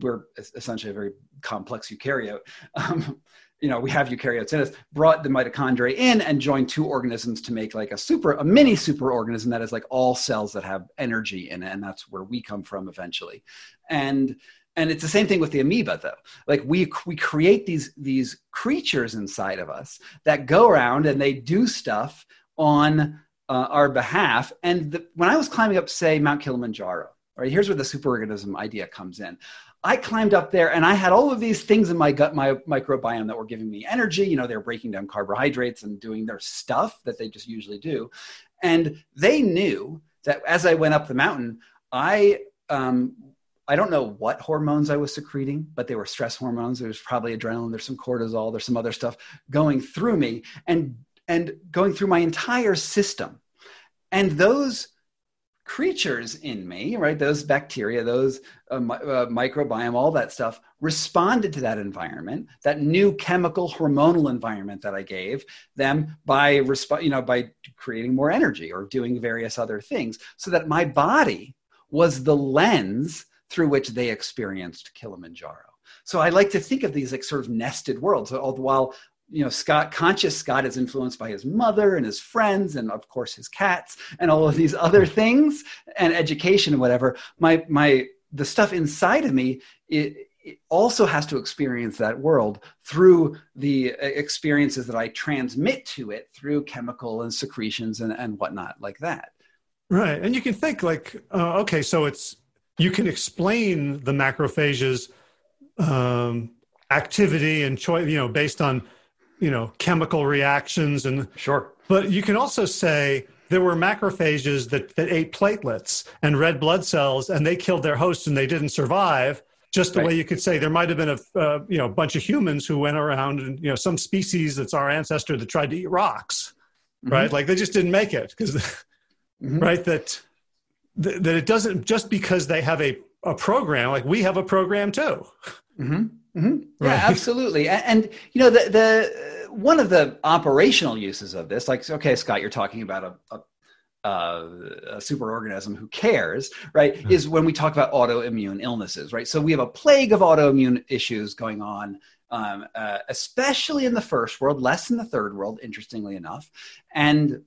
we're essentially a very complex eukaryote. Um, you know, we have eukaryotes in us, brought the mitochondria in and joined two organisms to make like a super, a mini superorganism that is like all cells that have energy in it. And that's where we come from eventually. And And it's the same thing with the amoeba, though. Like we we create these these creatures inside of us that go around and they do stuff on uh, our behalf. And the, when I was climbing up, say, Mount Kilimanjaro, right, here's where the superorganism idea comes in. I climbed up there and I had all of these things in my gut, my microbiome that were giving me energy. You know, they were breaking down carbohydrates and doing their stuff that they just usually do. And they knew that as I went up the mountain, I um, I don't know what hormones I was secreting, but they were stress hormones. There's probably adrenaline, there's some cortisol, there's some other stuff going through me and, and going through my entire system. And those creatures in me, right, those bacteria, those uh, mi- uh, microbiome, all that stuff responded to that environment, that new chemical hormonal environment that I gave them by, resp- you know, by creating more energy or doing various other things so that my body was the lens through which they experienced Kilimanjaro. So I like to think of these like sort of nested worlds. All the while, you know, Scott, conscious Scott is influenced by his mother and his friends and of course his cats and all of these other things and education and whatever. My, my, the stuff inside of me, it, it also has to experience that world through the experiences that I transmit to it through chemical and secretions and, and whatnot like that. Right. And you can think like, uh, okay, so it's, you can explain the macrophages um, activity and choice, you know, based on, you know, chemical reactions and sure. But you can also say there were macrophages that, that ate platelets and red blood cells and they killed their hosts and they didn't survive. Just the right. way you could say there might have been a uh, you know bunch of humans who went around and you know some species that's our ancestor that tried to eat rocks, mm-hmm. right? Like they just didn't make it because mm-hmm. right that that it doesn't just because they have a a program like we have a program too. Mm-hmm. Mm-hmm. Right. Yeah, absolutely. And, and, you know, the, the, uh, one of the operational uses of this, like, okay, Scott, you're talking about a, a, a superorganism who cares, right, mm-hmm. is when we talk about autoimmune illnesses, right? So we have a plague of autoimmune issues going on, um, uh, especially in the first world, less in the third world, interestingly enough. And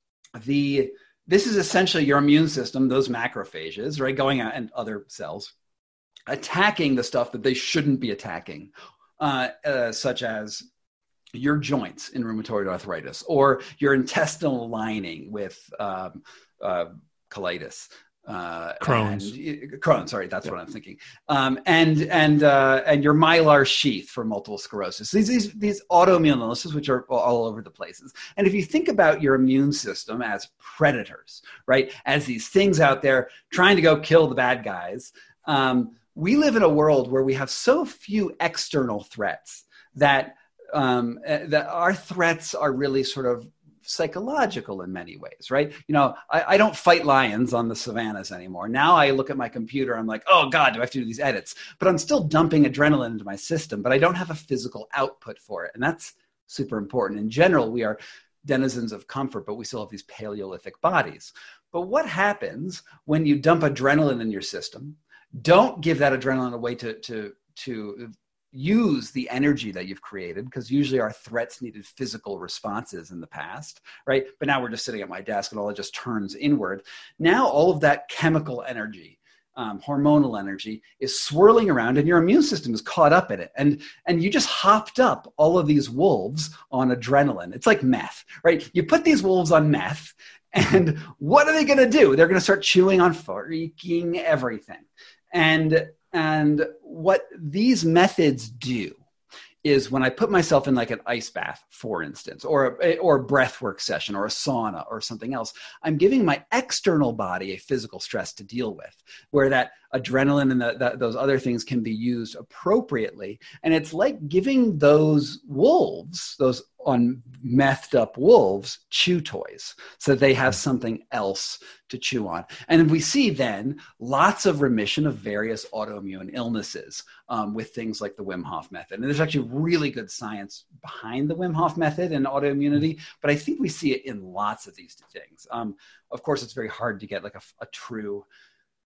the, this is essentially your immune system, those macrophages, right, going out and other cells, attacking the stuff that they shouldn't be attacking, uh, uh, such as your joints in rheumatoid arthritis or your intestinal lining with um, uh, colitis. Uh, Crohn's. And, Crohn's, sorry, that's yeah. what I'm thinking. Um, and and uh, and your mylar sheath for multiple sclerosis. These, these these autoimmune illnesses, which are all over the places. And if you think about your immune system as predators, right, as these things out there trying to go kill the bad guys, um, we live in a world where we have so few external threats that um, that our threats are really sort of psychological in many ways, right? You know, I, I don't fight lions on the savannas anymore. Now I look at my computer, I'm like, oh God, do I have to do these edits? But I'm still dumping adrenaline into my system, but I don't have a physical output for it. And that's super important. In general, we are denizens of comfort, but we still have these Paleolithic bodies. But what happens when you dump adrenaline in your system? Don't give that adrenaline away to, to, to use the energy that you've created, because usually our threats needed physical responses in the past, right? But now we're just sitting at my desk and all it just turns inward. Now all of that chemical energy, um, hormonal energy is swirling around and your immune system is caught up in it. And, and you just hopped up all of these wolves on adrenaline. It's like meth, right? You put these wolves on meth and what are they going to do? They're going to start chewing on freaking everything. And, and what these methods do is when I put myself in like an ice bath, for instance, or a, or a breathwork session or a sauna or something else, I'm giving my external body a physical stress to deal with, where that adrenaline and the, the, those other things can be used appropriately. And it's like giving those wolves, those on methed up wolves, chew toys so that they have something else to chew on. And we see then lots of remission of various autoimmune illnesses um, with things like the Wim Hof method. And there's actually really good science behind the Wim Hof method and autoimmunity, but I think we see it in lots of these things. Um, of course, it's very hard to get like a, a true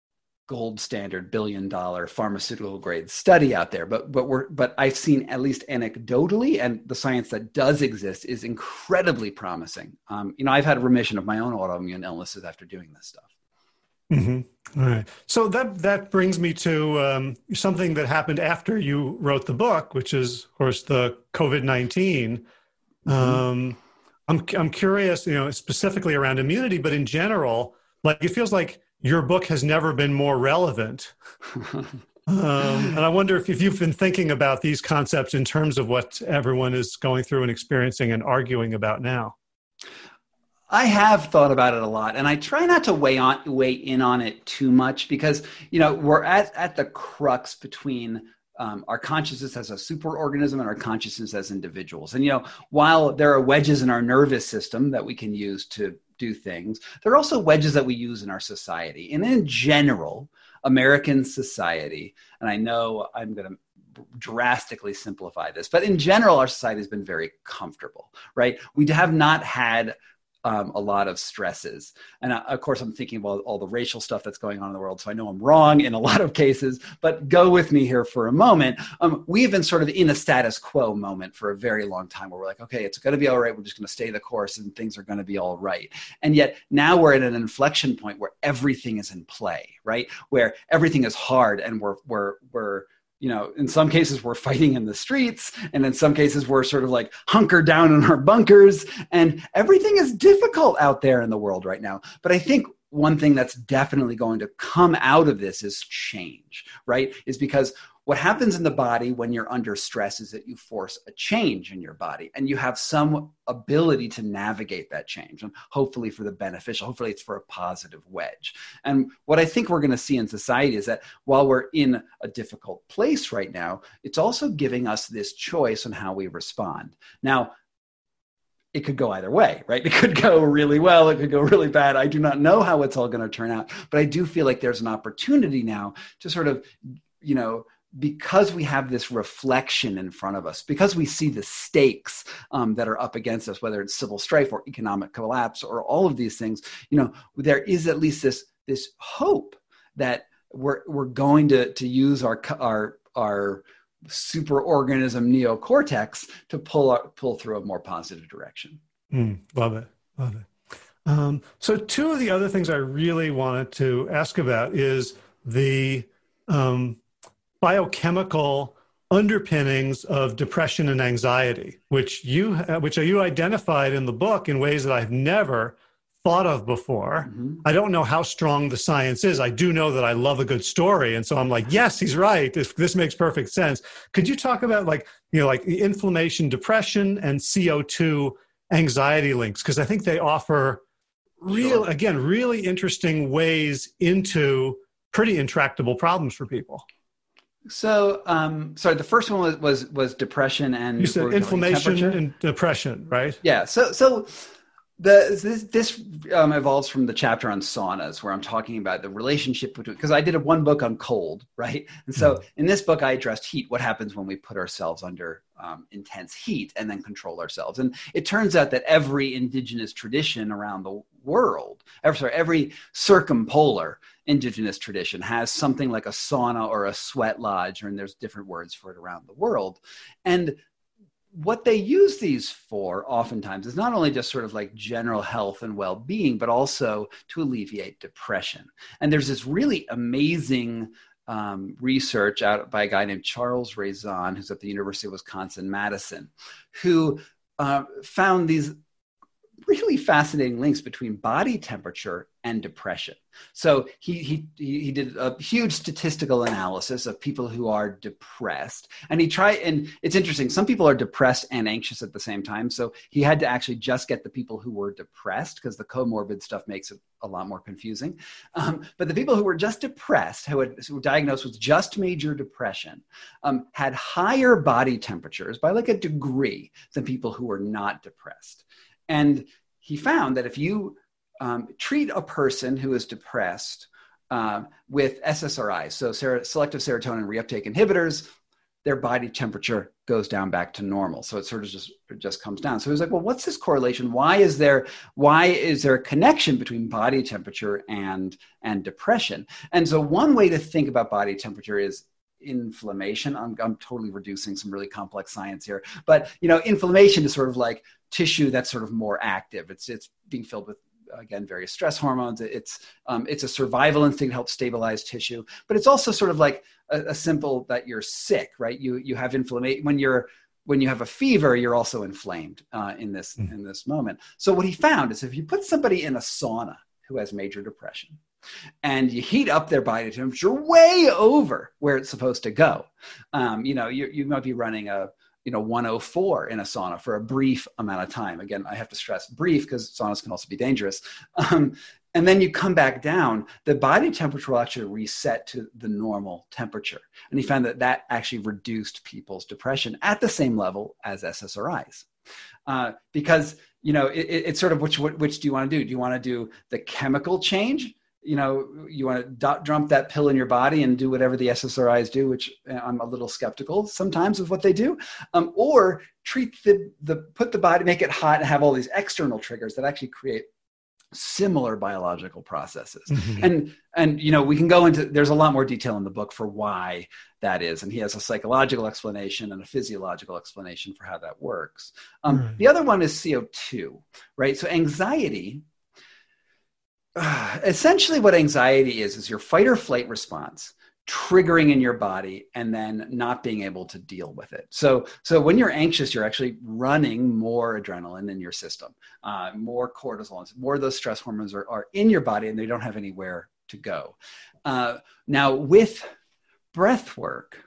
gold standard billion dollar pharmaceutical grade study out there, but but we're but I've seen, at least anecdotally, and the science that does exist is incredibly promising. Um, you know, I've had remission of my own autoimmune illnesses after doing this stuff. Mm-hmm. All right. So that that brings me to um, something that happened after you wrote the book, which is, of course, the COVID nineteen. Mm-hmm. Um, I'm I'm curious, you know, specifically around immunity, but in general, like it feels like your book has never been more relevant. um, and I wonder if, if you've been thinking about these concepts in terms of what everyone is going through and experiencing and arguing about now. I have thought about it a lot, and I try not to weigh on weigh in on it too much because, you know, we're at, at the crux between um, our consciousness as a superorganism and our consciousness as individuals. And, you know, while there are wedges in our nervous system that we can use to do things, there are also wedges that we use in our society. And in general, American society, and I know I'm going to drastically simplify this, but in general, our society has been very comfortable, right? We have not had Um, a lot of stresses. And uh, of course, I'm thinking about all the racial stuff that's going on in the world. So I know I'm wrong in a lot of cases, but go with me here for a moment. Um, we've been sort of in a status quo moment for a very long time where we're like, okay, it's going to be all right. We're just going to stay the course and things are going to be all right. And yet now we're at an inflection point where everything is in play, right? Where everything is hard and we're, we're, we're, you know, in some cases we're fighting in the streets, and in some cases we're sort of like hunkered down in our bunkers, and everything is difficult out there in the world right now. But I think one thing that's definitely going to come out of this is change, right? Is because what happens in the body when you're under stress is that you force a change in your body, and you have some ability to navigate that change, and hopefully for the beneficial, hopefully it's for a positive wedge. And what I think we're going to see in society is that while we're in a difficult place right now, it's also giving us this choice on how we respond. Now, it could go either way, right? It could go really well. It could go really bad. I do not know how it's all going to turn out, but I do feel like there's an opportunity now to sort of, you know, because we have this reflection in front of us, because we see the stakes um, that are up against us, whether it's civil strife or economic collapse or all of these things, you know, there is at least this, this hope that we're, we're going to, to use our, our, our superorganism neocortex to pull, pull through a more positive direction. Mm, love it. Love it. Um, so two of the other things I really wanted to ask about is the, um, biochemical underpinnings of depression and anxiety, which you which you identified in the book in ways that I've never thought of before. Mm-hmm. I don't know how strong the science is. I do know that I love a good story, and so I'm like, yes, he's right. This, this makes perfect sense. Could you talk about like you know like inflammation, depression, and C O two anxiety links? Because I think they offer real sure. again really interesting ways into pretty intractable problems for people. So, um, sorry, the first one was, was, was depression and... You said inflammation and depression, right? Yeah. So, so the, this, this um, evolves from the chapter on saunas, where I'm talking about the relationship between, because I did a one book on cold, right? And so mm. in this book, I addressed heat, what happens when we put ourselves under um, intense heat and then control ourselves. And it turns out that every indigenous tradition around the world, every, sorry, every circumpolar indigenous tradition has something like a sauna or a sweat lodge, and there's different words for it around the world. And what they use these for oftentimes is not only just sort of like general health and well-being, but also to alleviate depression. And there's this really amazing um, research out by a guy named Charles Raison, who's at the University of Wisconsin-Madison, who uh, found these really fascinating links between body temperature and depression. So he, he, he did a huge statistical analysis of people who are depressed. And he tried, and it's interesting, some people are depressed and anxious at the same time. So he had to actually just get the people who were depressed, because the comorbid stuff makes it a lot more confusing. Um, but the people who were just depressed, who, had, who were diagnosed with just major depression, um, had higher body temperatures by like a degree than people who were not depressed. And he found that if you um, treat a person who is depressed um, with S S R Is, so ser- selective serotonin reuptake inhibitors, their body temperature goes down back to normal. So it sort of just, it just comes down. So he was like, well, what's this correlation? Why is there, why is there a connection between body temperature and, and depression? And so one way to think about body temperature is inflammation. I'm, I'm totally reducing some really complex science here, but you know, inflammation is sort of like tissue that's sort of more active. It's, it's being filled with, again, various stress hormones. It's, um, it's a survival instinct to help stabilize tissue, but it's also sort of like a, a simple that you're sick, right? You, you have inflammation when you're, when you have a fever, you're also inflamed uh, in this, mm. in this moment. So what he found is if you put somebody in a sauna who has major depression, and you heat up their body temperature way over where it's supposed to go. Um, you know, you, you might be running a, you know, one oh four in a sauna for a brief amount of time. Again, I have to stress brief because saunas can also be dangerous. Um, and then you come back down, the body temperature will actually reset to the normal temperature. And he found that that actually reduced people's depression at the same level as S S R Is. Uh, because, you know, it, it's sort of which, which do you want to do? Do you want to do the chemical change? You know, you want to do- dump that pill in your body and do whatever the S S R Is do, which I'm a little skeptical sometimes of what they do, um, or treat the, the, put the body, make it hot and have all these external triggers that actually create similar biological processes. Mm-hmm. And, and, you know, we can go into, there's a lot more detail in the book for why that is. And he has a psychological explanation and a physiological explanation for how that works. Um, right. The other one is C O two, right? So anxiety, essentially what anxiety is, is your fight or flight response triggering in your body and then not being able to deal with it. So, so when you're anxious, you're actually running more adrenaline in your system, uh, more cortisol, more of those stress hormones are, are in your body and they don't have anywhere to go. Uh, now with breath work,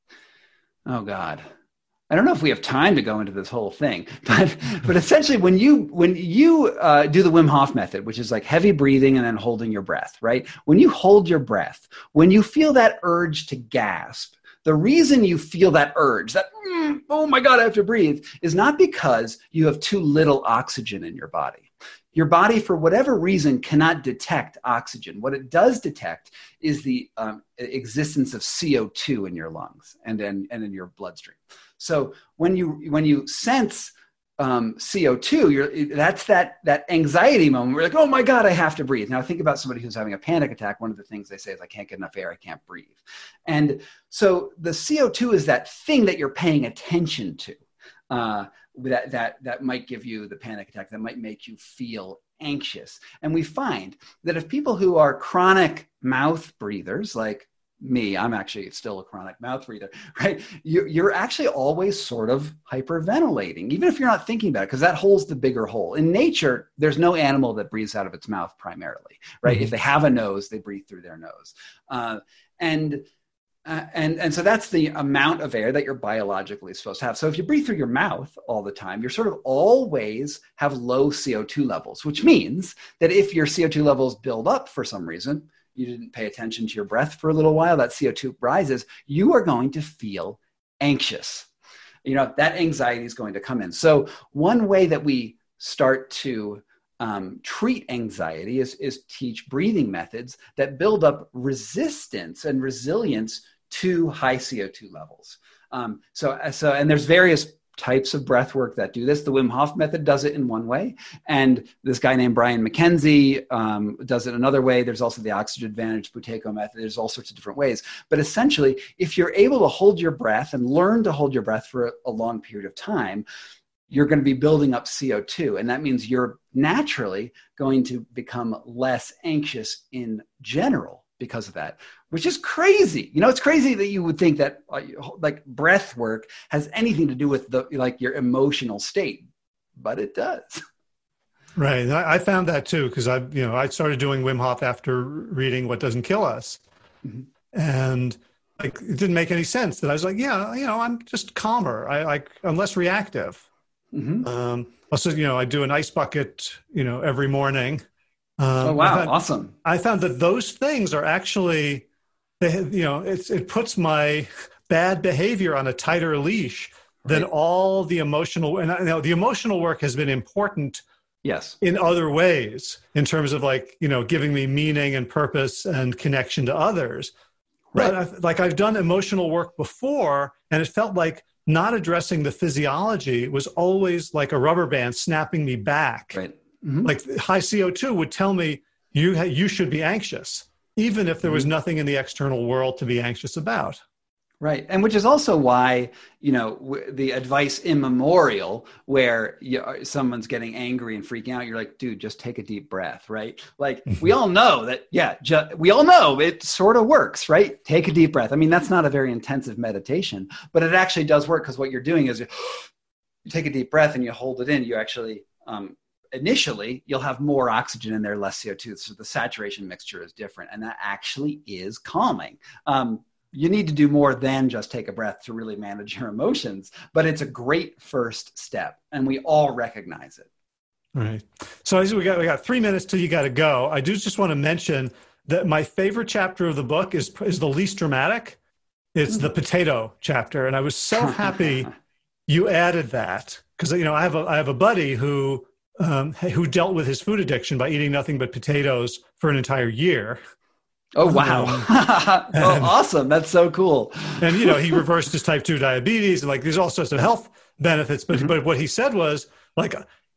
oh God, I don't know if we have time to go into this whole thing, but but essentially when you when you uh, do the Wim Hof method, which is like heavy breathing and then holding your breath, right? When you hold your breath, when you feel that urge to gasp, the reason you feel that urge, that, mm, oh my God, I have to breathe, is not because you have too little oxygen in your body. Your body, for whatever reason, cannot detect oxygen. What it does detect is the um, existence of C O two in your lungs and, and, and in your bloodstream. So when you when you sense um, C O two, you're, that's that that anxiety moment where you're like, oh my God, I have to breathe. Now think about somebody who's having a panic attack. One of the things they say is, I can't get enough air, I can't breathe. And so the C O two is that thing that you're paying attention to. Uh, that that that might give you the panic attack, that might make you feel anxious. And we find that if people who are chronic mouth breathers, like me, I'm actually still a chronic mouth breather, right? You're, you're actually always sort of hyperventilating, even if you're not thinking about it, because that holds the bigger hole. In nature, there's no animal that breathes out of its mouth primarily, right? Mm-hmm. If they have a nose, they breathe through their nose. Uh, and Uh, and, and so that's the amount of air that you're biologically supposed to have. So if you breathe through your mouth all the time, you're sort of always have low C O two levels, which means that if your C O two levels build up for some reason, you didn't pay attention to your breath for a little while, that C O two rises, you are going to feel anxious. You know, that anxiety is going to come in. So one way that we start to Um, treat anxiety is, is teach breathing methods that build up resistance and resilience to high C O two levels. Um, so, so, and there's various types of breath work that do this. The Wim Hof method does it in one way. And this guy named Brian McKenzie um, does it another way. There's also the Oxygen Advantage Buteyko method. There's all sorts of different ways. But essentially, if you're able to hold your breath and learn to hold your breath for a, a long period of time, you're going to be building up C O two. And that means you're naturally going to become less anxious in general because of that, which is crazy. You know, it's crazy that you would think that uh, like breath work has anything to do with the like your emotional state, but it does. Right. I, I found that too, because I, you know, I started doing Wim Hof after reading What Doesn't Kill Us. Mm-hmm. And like, it didn't make any sense that I was like, yeah, you know, I'm just calmer. I like, I'm less reactive. Mm-hmm. Um, also, you know, I do an ice bucket, you know, every morning. Um, oh, wow. I found, awesome. I found that those things are actually, they, you know, it's, it puts my bad behavior on a tighter leash than right. all the emotional, and you know, the emotional work has been important. Yes. In other ways, in terms of like, you know, giving me meaning and purpose and connection to others. But I, like I've done emotional work before, and it felt like not addressing the physiology was always like a rubber band snapping me back. Right. Mm-hmm. Like high C O two would tell me you you should be anxious, even if there was mm-hmm. nothing in the external world to be anxious about. Right. And which is also why, you know, w- the advice immemorial where you, someone's getting angry and freaking out, you're like, dude, just take a deep breath, right? Like we all know that, yeah, ju- we all know it sort of works, right? Take a deep breath. I mean, that's not a very intensive meditation, but it actually does work because what you're doing is you, you take a deep breath and you hold it in. You actually, um, initially, you'll have more oxygen in there, less C O two. So the saturation mixture is different. And that actually is calming. Um, You need to do more than just take a breath to really manage your emotions, but it's a great first step, and we all recognize it. Right. So as we got we got three minutes till you got to go. I do just want to mention that my favorite chapter of the book is is the least dramatic. It's the potato chapter, and I was so happy you added that because you know I have a I have a buddy who um, who dealt with his food addiction by eating nothing but potatoes for an entire year. Oh, wow. Um, oh, and, awesome. That's so cool. And, you know, he reversed his type two diabetes and like there's all sorts of health benefits. But, mm-hmm. but what he said was like,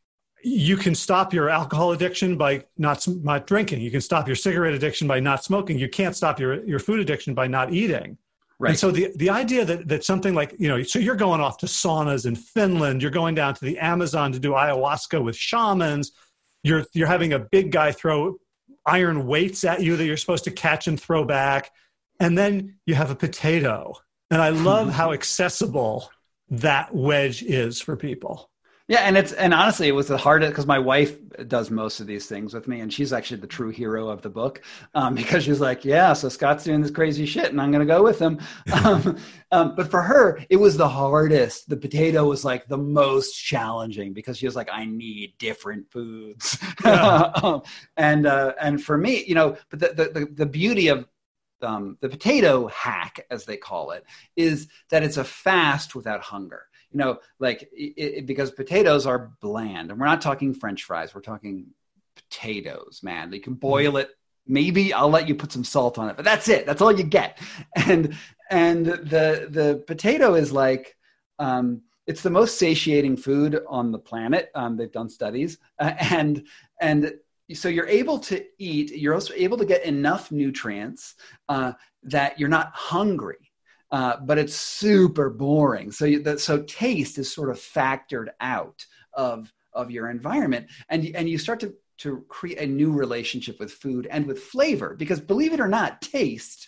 you can stop your alcohol addiction by not, not drinking. You can stop your cigarette addiction by not smoking. You can't stop your, your food addiction by not eating. Right. And so the, the idea that, that something like, you know, so you're going off to saunas in Finland, you're going down to the Amazon to do ayahuasca with shamans, you're, you're having a big guy throw iron weights at you that you're supposed to catch and throw back. And then you have a potato. And I love how accessible that wedge is for people. Yeah. And it's, and honestly, it was the hardest because my wife does most of these things with me. And she's actually the true hero of the book um, because she's like, yeah, so Scott's doing this crazy shit and I'm going to go with him. Um, um, but for her, it was the hardest. The potato was like the most challenging because she was like, I need different foods. Yeah. um, and, uh, and for me, you know, but the, the, the, the beauty of um, the potato hack, as they call it, is that it's a fast without hunger. You know, like it, it, because potatoes are bland and we're not talking French fries. We're talking potatoes, man. You can boil it. Maybe I'll let you put some salt on it, but that's it. That's all you get. And, and the, the potato is like, um, it's the most satiating food on the planet. Um, they've done studies uh, and, and so you're able to eat, you're also able to get enough nutrients uh, that you're not hungry. Uh, but it's super boring. So you, that, so taste is sort of factored out of, of your environment. And, and you start to, to create a new relationship with food and with flavor, because believe it or not, taste,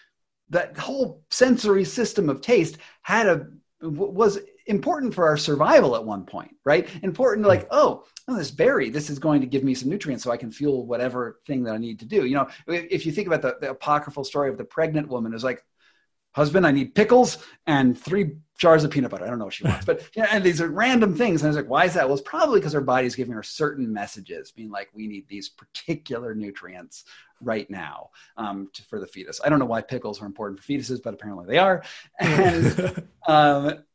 that whole sensory system of taste had a, was important for our survival at one point, right? Important, like, oh, oh, this berry, this is going to give me some nutrients so I can fuel whatever thing that I need to do. You know, if you think about the, the apocryphal story of the pregnant woman, it's like, husband, I need pickles and three jars of peanut butter. I don't know what she wants, but you know, and these are random things. And I was like, why is that? Well, it's probably because her body's giving her certain messages, being like, we need these particular nutrients right now um, to, for the fetus. I don't know why pickles are important for fetuses, but apparently they are. And, um,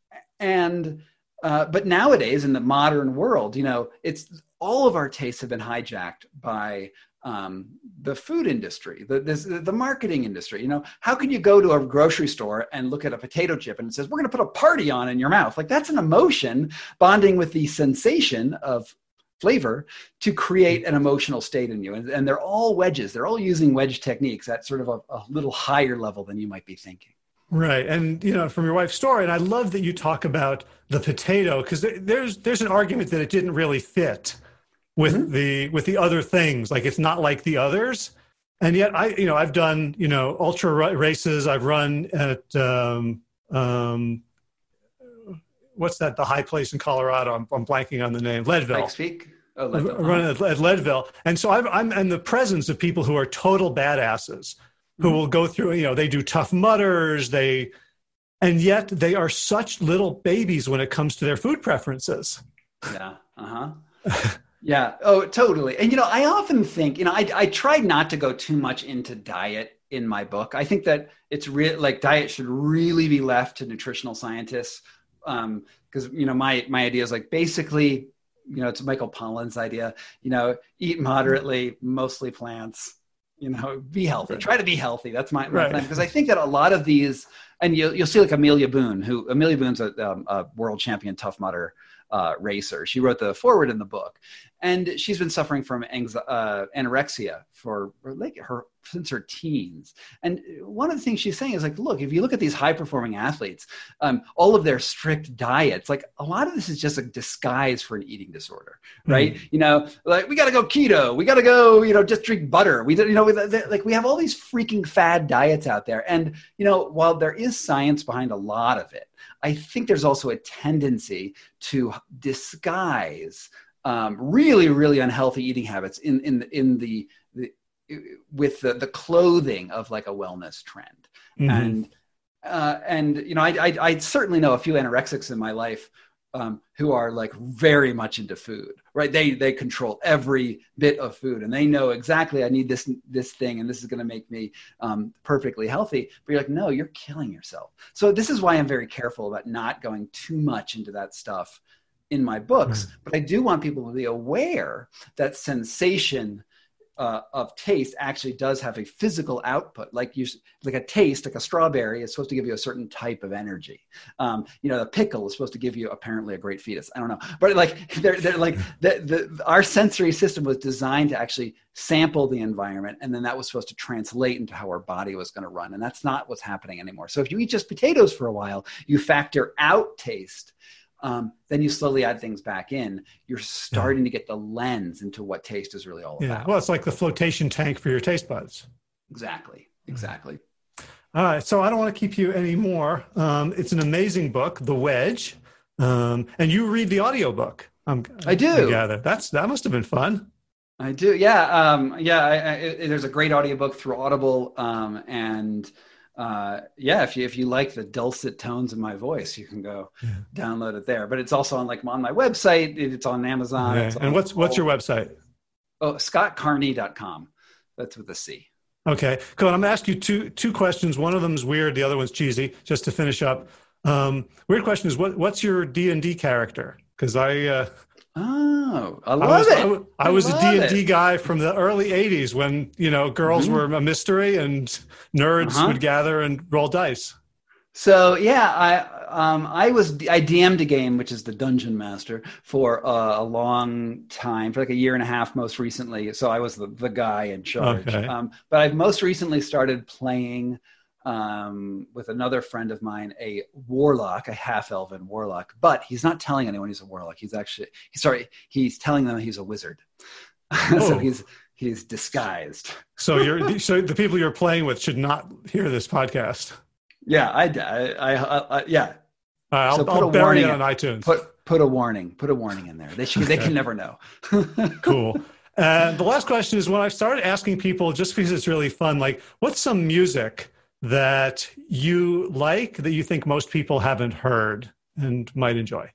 and uh, but nowadays in the modern world, you know, it's all of our tastes have been hijacked by um, the food industry, the, this, the marketing industry. You know, how can you go to a grocery store and look at a potato chip and it says, we're going to put a party on in your mouth? Like that's an emotion bonding with the sensation of flavor to create an emotional state in you. And, and they're all wedges. They're all using wedge techniques at sort of a, a little higher level than you might be thinking. Right. And, you know, from your wife's story, and I love that you talk about the potato because there's, there's an argument that it didn't really fit with mm-hmm. the, with the other things. Like it's not like the others. And yet I, you know, I've done, you know, ultra races. I've run at, um, um, what's that? The high place in Colorado. I'm, I'm blanking on the name. Leadville. Pikes Peak? Oh, Leadville. I run at, at Leadville. And so I've, I'm in the presence of people who are total badasses who mm-hmm. will go through, you know, they do Tough Mudders. They, and yet they are such little babies when it comes to their food preferences. Yeah. Uh-huh. Yeah. Oh, totally. And, you know, I often think, you know, I, I tried not to go too much into diet in my book. I think that it's real, like diet should really be left to nutritional scientists. Um, cause you know, my, my idea is like, basically, you know, it's Michael Pollan's idea, you know, eat moderately, mostly plants, you know, be healthy, try to be healthy. That's my, my right. plan. Because I think that a lot of these, and you'll, you'll see like Amelia Boone, who Amelia Boone's a, um, a world champion Tough Mudder uh, racer. She wrote the foreword in the book, and she's been suffering from anxi- uh, anorexia for like her since her teens. And one of the things she's saying is like, look, if you look at these high performing athletes, um, all of their strict diets, like a lot of this is just a disguise for an eating disorder, right? Mm. You know, like we got to go keto, we got to go, you know, just drink butter. We, you know, like we have all these freaking fad diets out there. And, you know, while there is science behind a lot of it, I think there's also a tendency to disguise um, really, really unhealthy eating habits in in in the, the with the, the clothing of like a wellness trend. Mm-hmm. And uh, and you know, I, I I certainly know a few anorexics in my life um, who are like very much into food, right? They they control every bit of food, and they know exactly I need this this thing, and this is going to make me um, perfectly healthy. But you're like, no, you're killing yourself. So this is why I'm very careful about not going too much into that stuff in my books. Mm. But I do want people to be aware that sensation Uh, of taste actually does have a physical output. Like you, like a taste, like a strawberry is supposed to give you a certain type of energy. Um, you know, the pickle is supposed to give you apparently a great fetus. I don't know, but like they're, they're like the, the, our sensory system was designed to actually sample the environment, and then that was supposed to translate into how our body was going to run. And that's not what's happening anymore. So if you eat just potatoes for a while, you factor out taste. Um, then you slowly add things back in. You're starting yeah. to get the lens into what taste is really all yeah. about. Well, it's like the flotation tank for your taste buds. Exactly. Exactly. All right. So I don't want to keep you anymore. Um, it's an amazing book, The Wedge. Um, and you read the audiobook. Um, I do. I gather. That's, that must have been fun. I do. Yeah. Um, yeah. I, I, it, there's a great audiobook through Audible. Um, and Uh, yeah, if you if you like the dulcet tones of my voice, you can go yeah. download it there. But it's also on like on my website. It's on Amazon. Yeah. It's on and what's what's your website? Oh, scott carney dot com. That's with a C. Okay, cool. I'm gonna ask you two two questions. One of them is weird. The other one's cheesy. Just to finish up, um, weird question is what what's your D and D character? Because I. Uh, Oh, I love I was, it. I, I was a D and D guy from the early eighties when, you know, girls mm-hmm. were a mystery and nerds uh-huh. would gather and roll dice. So, yeah, I um, I was I D M'd a game, which is the Dungeon Master, for uh, a long time, for like a year and a half most recently. So I was the, the guy in charge. Okay. Um, but I've most recently started playing um, with another friend of mine, a warlock, a half-elven warlock, but he's not telling anyone he's a warlock. He's actually, he's sorry, he's telling them he's a wizard. Oh. So he's, he's disguised. So you're, so the people you're playing with should not hear this podcast. Yeah, I, I, I, I yeah. Uh, I'll, so I'll bury it on iTunes. Put, put a warning, put a warning in there. They should, okay. They can never know. Cool. And the last question is, when I started asking people, just because it's really fun, like what's some music that you like that you think most people haven't heard and might enjoy?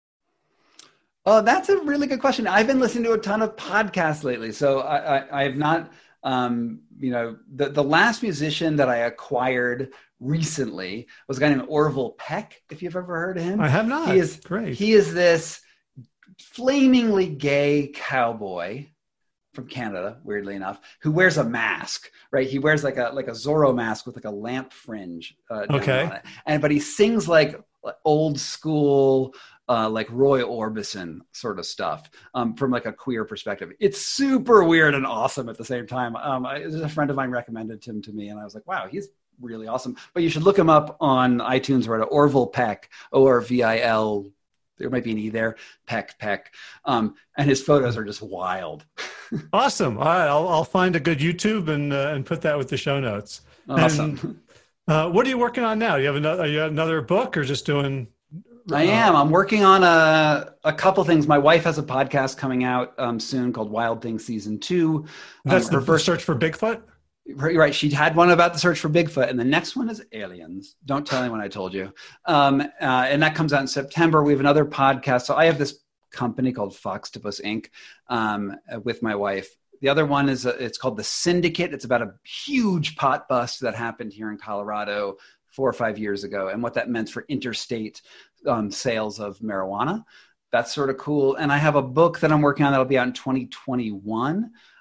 Oh, that's a really good question. I've been listening to a ton of podcasts lately. So I, I, I have not, um, you know, the, the last musician that I acquired recently was a guy named Orville Peck, if you've ever heard of him. I have not. He is, Great. He is this flamingly gay cowboy from Canada, weirdly enough, who wears a mask, right? He wears like a like a Zorro mask with like a lamp fringe uh, down okay. on it. And but he sings like old school, uh, like Roy Orbison sort of stuff um, from like a queer perspective. It's super weird and awesome at the same time. Um, I, a friend of mine recommended him to me, and I was like, wow, he's really awesome. But you should look him up on iTunes or at Orville Peck, O R V I L. There might be an E there, Peck, Peck. Um, and his photos are just wild. Awesome. All right. I'll, I'll find a good YouTube and uh, and put that with the show notes. Awesome. And, uh, what are you working on now? Do you have another, are you another book or just doing? Uh, I am. I'm working on a, a couple things. My wife has a podcast coming out um, soon called Wild Things Season two. That's um, the her first search for Bigfoot? Right. She had one about the search for Bigfoot, and the next one is aliens. Don't tell anyone I told you. Um, uh, and that comes out in September. We have another podcast. So I have this company called Foxtopus Incorporated um, with my wife. The other one is, a, it's called The Syndicate. It's about a huge pot bust that happened here in Colorado four or five years ago, and what that meant for interstate um, sales of marijuana. That's sort of cool. And I have a book that I'm working on that'll be out in twenty twenty-one.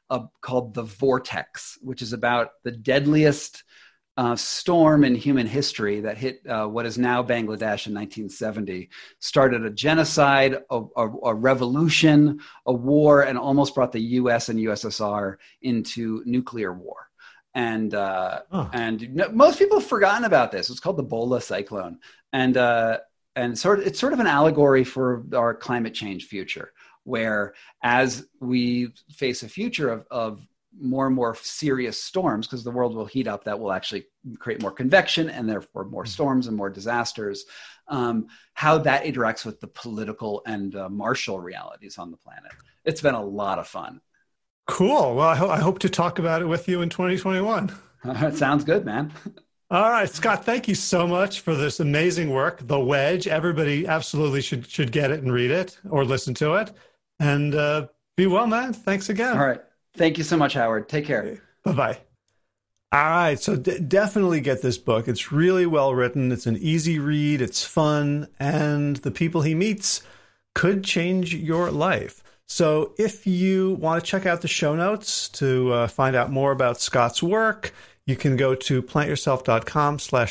uh, called The Vortex, which is about the deadliest uh, storm in human history that hit uh, what is now Bangladesh in nineteen seventy, started a genocide, a, a, a revolution, a war, and almost brought the U S and U S S R into nuclear war. And uh, oh. and no, most people have forgotten about this. It's called the Bola cyclone, and uh, and sort of, it's sort of an allegory for our climate change future, where as we face a future of, of more and more serious storms, because the world will heat up, that will actually create more convection and therefore more storms and more disasters, um, how that interacts with the political and uh, martial realities on the planet. It's been a lot of fun. Cool. Well, I, ho- I hope to talk about it with you in twenty twenty-one. Uh, sounds good, man. All right, Scott, thank you so much for this amazing work, The Wedge. Everybody absolutely should should get it and read it or listen to it. And uh, be well, man. Thanks again. All right. Thank you so much, Howard. Take care. Bye-bye. All right, so d- definitely get this book. It's really well written. It's an easy read. It's fun. And the people he meets could change your life. So if you want to check out the show notes to uh, find out more about Scott's work, you can go to plantyourself.com slash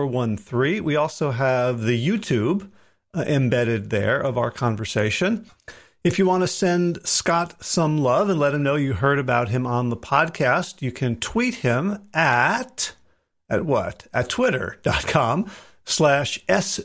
413. We also have the YouTube uh, embedded there of our conversation. If you want to send Scott some love and let him know you heard about him on the podcast, you can tweet him at, at what? At twitter.com slash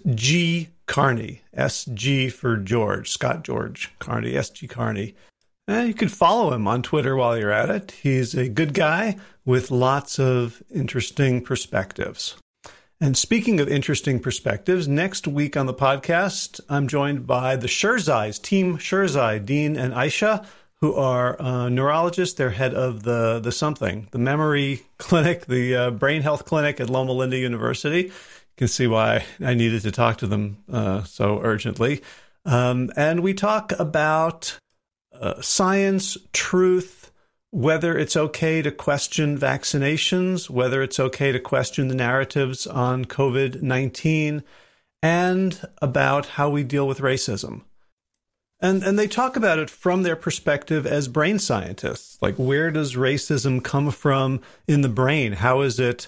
SG Carney. S G for George, Scott George Carney, S G Carney. And you can follow him on Twitter while you're at it. He's a good guy with lots of interesting perspectives. And speaking of interesting perspectives, next week on the podcast, I'm joined by the Shirzais, Team Shirzai, Dean and Aisha, who are uh, neurologists. They're head of the the something, the memory clinic, the uh, brain health clinic at Loma Linda University. You can see why I needed to talk to them uh, so urgently. Um, and we talk about uh, science, truth, whether it's okay to question vaccinations, whether it's okay to question the narratives on COVID nineteen, and about how we deal with racism. And and they talk about it from their perspective as brain scientists. Like, where does racism come from in the brain? How is it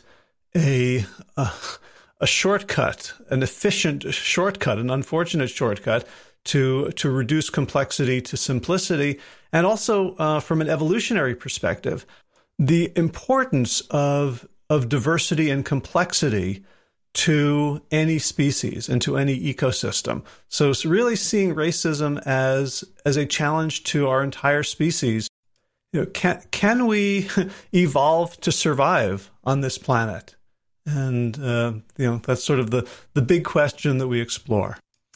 a, a, a shortcut, an efficient shortcut, an unfortunate shortcut to to reduce complexity to simplicity? And also, uh, from an evolutionary perspective, the importance of of diversity and complexity to any species and to any ecosystem. So it's really seeing racism as as a challenge to our entire species. You know, can can we evolve to survive on this planet? And uh, you know, that's sort of the the big question that we explore.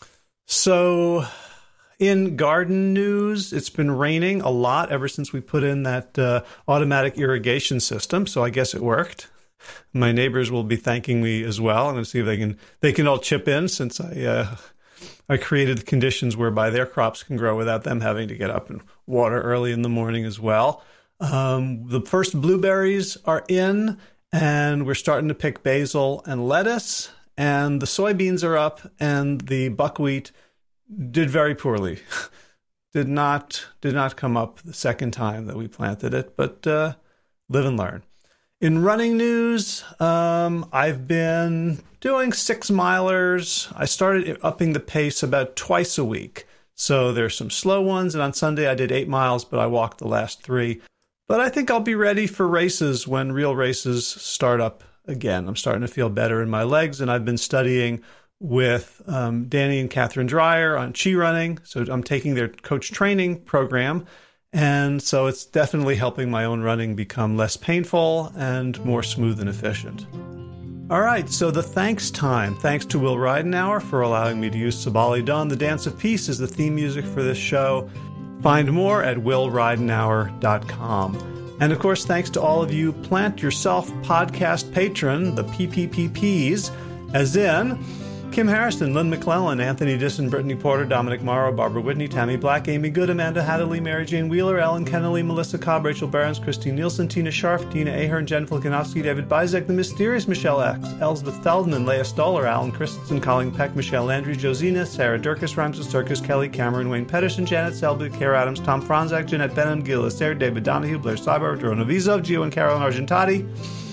So, in garden news, it's been raining a lot ever since we put in that uh, automatic irrigation system. So I guess it worked. My neighbors will be thanking me as well. I'm going to see if they can they can all chip in, since I uh, I created the conditions whereby their crops can grow without them having to get up and water early in the morning as well. Um, the first blueberries are in, and we're starting to pick basil and lettuce. And the soybeans are up, and the buckwheat did very poorly. did not did not come up the second time that we planted it, but uh, live and learn. In running news, um, I've been doing six milers. I started upping the pace about twice a week. So there's some slow ones, and on Sunday I did eight miles, but I walked the last three. But I think I'll be ready for races when real races start up again. I'm starting to feel better in my legs, and I've been studying with um, Danny and Catherine Dreyer on Chi Running. So I'm taking their coach training program. And so it's definitely helping my own running become less painful and more smooth and efficient. All right, so the thanks time. Thanks to Will Ridenauer for allowing me to use Sabali Dawn. The Dance of Peace is the theme music for this show. Find more at will ridenauer dot com. And of course, thanks to all of you Plant Yourself podcast patron, the P P P Ps, as in Kim Harrison, Lynn McClellan, Anthony Disson, Brittany Porter, Dominic Morrow, Barbara Whitney, Tammy Black, Amy Good, Amanda Hadley, Mary Jane Wheeler, Ellen Kennelly, Melissa Cobb, Rachel Barons, Christine Nielsen, Tina Scharf, Tina Ahern, Jen Filikanovsky, David Bizek, The Mysterious Michelle X, Elsbeth Feldman, Leah Stoller, Alan Christensen, Colleen Peck, Michelle Landry, Josina, Sarah Durkis, Rhymes with Circus, Kelly Cameron, Wayne Pedersen, Janet Selby, Kara Adams, Tom Franzak, Jeanette Benham, Gil Astaire, David Donahue, Blair Cyber, Dorona Vizov, Gio and Carolyn Argentati,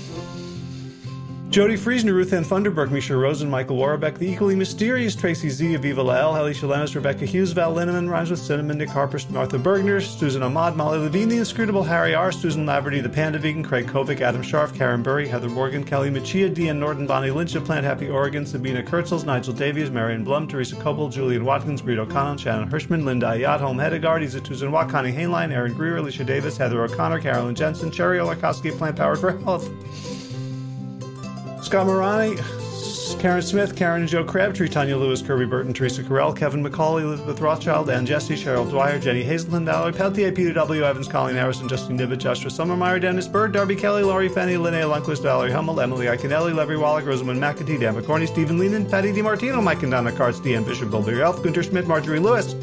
Jody Friesner, Ruth Ann Funderburg, Misha Rosen, Michael Warbeck, the equally mysterious Tracy Z, Aviva Lael, Helisha Lemus, Rebecca Hughes, Val Linneman, Rhymes with Cinnamon, Nick Harper, Martha Bergner, Susan Ahmad, Molly Levine, the inscrutable Harry R, Susan Laverty, the Panda Vegan, Craig Kovic, Adam Scharf, Karen Burry, Heather Morgan, Kelly Machia, Deanne Norton, Bonnie Lynch of Plant Happy Oregon, Sabina Kurtzels, Nigel Davies, Marion Blum, Teresa Coble, Julian Watkins, Breed O'Connell, Shannon Hirschman, Linda Ayat, Home Hedegaard, Isa Tuzan Watt, Connie Hainline, Aaron Greer, Alicia Davis, Heather O'Connor, Carolyn Jensen, Cherry Olakowski, Plant Powered for Health, Scott Morani, Karen Smith, Karen and Joe Crabtree, Tanya Lewis, Kirby Burton, Teresa Carell, Kevin McCauley, Elizabeth Rothschild, Ann Jesse, Cheryl Dwyer, Jenny Hazelton, Valerie Peltier, Peter W. Evans, Colleen Harrison, Justin Nibbett, Joshua Summermeyer, Dennis Bird, Darby Kelly, Laurie Fenney, Linnea Lundquist, Valerie Hummel, Emily Iaconelli, Levy Wallach, Rosamund McAtee, Dan McCorney, Stephen Lehman, Patty DiMartino, Mike and Donna Karts, Deanne Bishop, Bill Big Elf, Gunter Schmidt, Marjorie Lewis,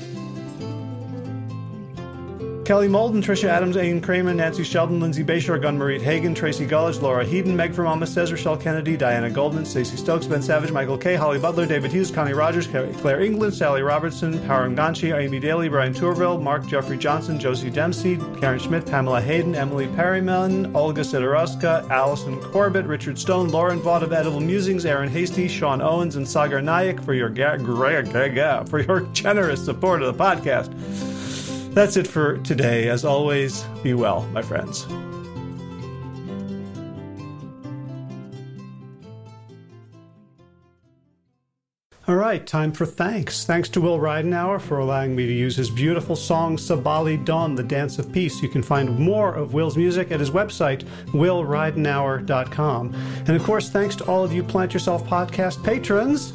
Kelly Molden, Tricia Adams, Aiden Kramer, Nancy Sheldon, Lindsay Bayshore, Gunmarie Hagen, Tracy Gullidge, Laura Heaton, Meg from Mama Says, Rochelle Kennedy, Diana Goldman, Stacey Stokes, Ben Savage, Michael Kay, Holly Butler, David Hughes, Connie Rogers, Claire England, Sally Robertson, Param Ganchi, Amy Daly, Brian Tourville, Mark Jeffrey Johnson, Josie Dempsey, Karen Schmidt, Pamela Hayden, Emily Perryman, Olga Sidorowska, Allison Corbett, Richard Stone, Lauren Vaught of Edible Musings, Aaron Hasty, Sean Owens, and Sagar Nayak for your ga- ga- ga- ga- for your generous support of the podcast. That's it for today. As always, be well, my friends. All right, time for thanks. Thanks to Will Ridenauer for allowing me to use his beautiful song, Sabali Dawn, The Dance of Peace. You can find more of Will's music at his website, will ridenauer dot com. And of course, thanks to all of you Plant Yourself podcast patrons.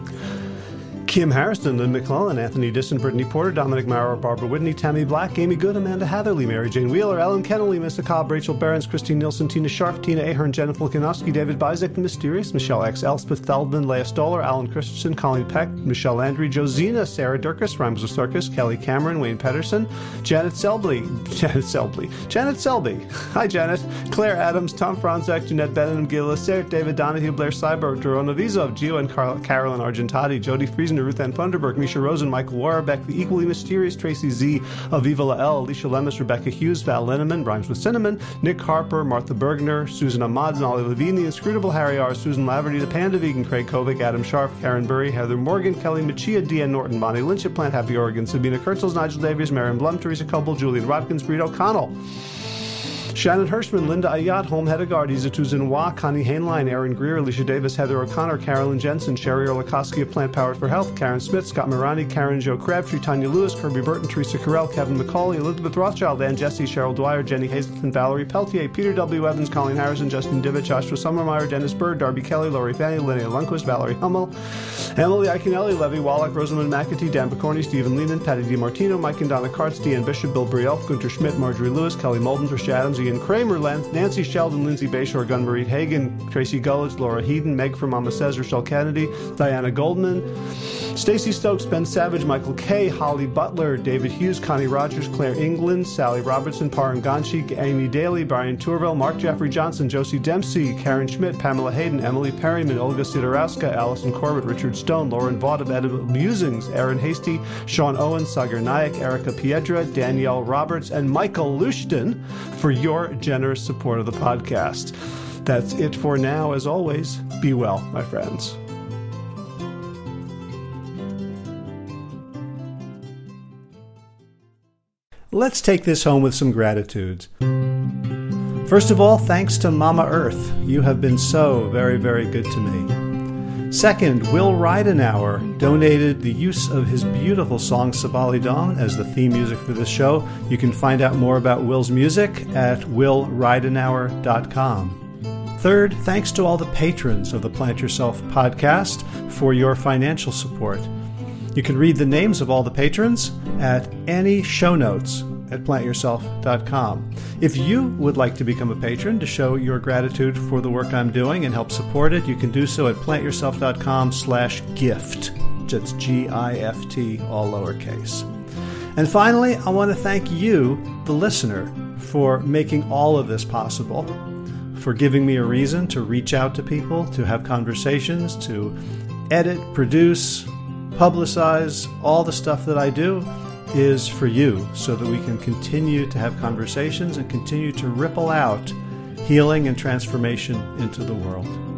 Kim Harrison, Lynn McClellan, Anthony Disson, Brittany Porter, Dominic Maurer, Barbara Whitney, Tammy Black, Amy Good, Amanda Hatherley, Mary Jane Wheeler, Ellen Kennelly, Mister Cobb, Rachel Barons, Christine Nielsen, Tina Scharf, Tina Ahern, Jennifer Filikanovsky, David Bizek, The Mysterious, Michelle X, Elspeth Feldman, Leah Stoller, Alan Christensen, Colleen Peck, Michelle Landry, Josina, Sarah Durkis, Rhymes with Circus, Kelly Cameron, Wayne Pedersen, Janet Selby, Janet Selby, Janet Selby, hi Janet, Claire Adams, Tom Franzak, Jeanette Benham, Gil Astaire, David Donahue, Blair Cyber, Dorona Vizov, Gio and Car- Carolyn Argentati, Jody Friesner, Ruth Ann Funderburg, Misha Rosen, Michael Warbeck, the equally mysterious Tracy Z, Aviva Lael, Alicia Lemus, Rebecca Hughes, Val Linneman, Rhymes with Cinnamon, Nick Harper, Martha Bergner, Susan Ahmad, Molly Levine, the inscrutable Harry R, Susan Laverty, the Panda Vegan, Craig Kovic, Adam Scharf, Karen Burry, Heather Morgan, Kelly Machia, Deanne Norton, Bonnie Lynch of Plant Happy Oregon, Sabina Kurtzels, Nigel Davies, Marion Blum, Teresa Coble, Julian Watkins, Breed O'Connell, Shannon Hirschman, Linda Ayat, Home Hedegaard, Isa Tuzan Connie Hainline, Aaron Greer, Alicia Davis, Heather O'Connor, Carolyn Jensen, Sherry Olakowski of Plant Powered for Health, Karen Smith, Scott Morani, Karen Joe Crabtree, Tanya Lewis, Kirby Burton, Teresa Carell, Kevin McCauley, Elizabeth Rothschild, Ann Jesse, Cheryl Dwyer, Jenny Hazelton, Valerie Peltier, Peter W. Evans, Colleen Harrison, Justin Divitt, Joshua Summermeyer, Dennis Bird, Darby Kelly, Laurie Fanny, Linnea Lundquist, Valerie Hummel, Emily Iaconelli, Levy Wallach, Rosamund McAtee, Dan McCorney, Stephen Lehman, Patty DiMartino, Mike and Donna Karts, Deanne Bishop, Bill Brielf, Gunter Schmidt, Marjorie Lewis, Kelly Molden, Trish Adams, Ian Kramer, Nancy Sheldon, Lindsay Bayshore, Gunmarie Hagen, Tracy Gullidge, Laura Heaton, Meg from Mama Says, Rochelle Kennedy, Diana Goldman, Stacey Stokes, Ben Savage, Michael Kay, Holly Butler, David Hughes, Connie Rogers, Claire England, Sally Robertson, Param Ganchi, Amy Daly, Brian Tourville, Mark Jeffrey Johnson, Josie Dempsey, Karen Schmidt, Pamela Hayden, Emily Perryman, Olga Sidorowska, Allison Corbett, Richard Stone, Lauren Vaught of Edible Musings, Aaron Hasty, Sean Owens, Sagar Nayak, Erica Piedra, Danielle Roberts, and Michael Lushton for your generous support of the podcast. That's it for now. As always, be well, my friends. Let's take this home with some gratitudes. First of all, thanks to Mama Earth. You have been so very, very good to me. Second, Will Ridenauer donated the use of his beautiful song Sabali Dawn as the theme music for this show. You can find out more about Will's music at will ridenauer dot com. Third, thanks to all the patrons of the Plant Yourself podcast for your financial support. You can read the names of all the patrons at any show notes at plant yourself dot com. If you would like to become a patron to show your gratitude for the work I'm doing and help support it, you can do so at plant yourself dot com slash gift. That's G I F T, all lowercase. And finally, I want to thank you, the listener, for making all of this possible, for giving me a reason to reach out to people, to have conversations, to edit, produce, publicize. All the stuff that I do is for you, so that we can continue to have conversations and continue to ripple out healing and transformation into the world.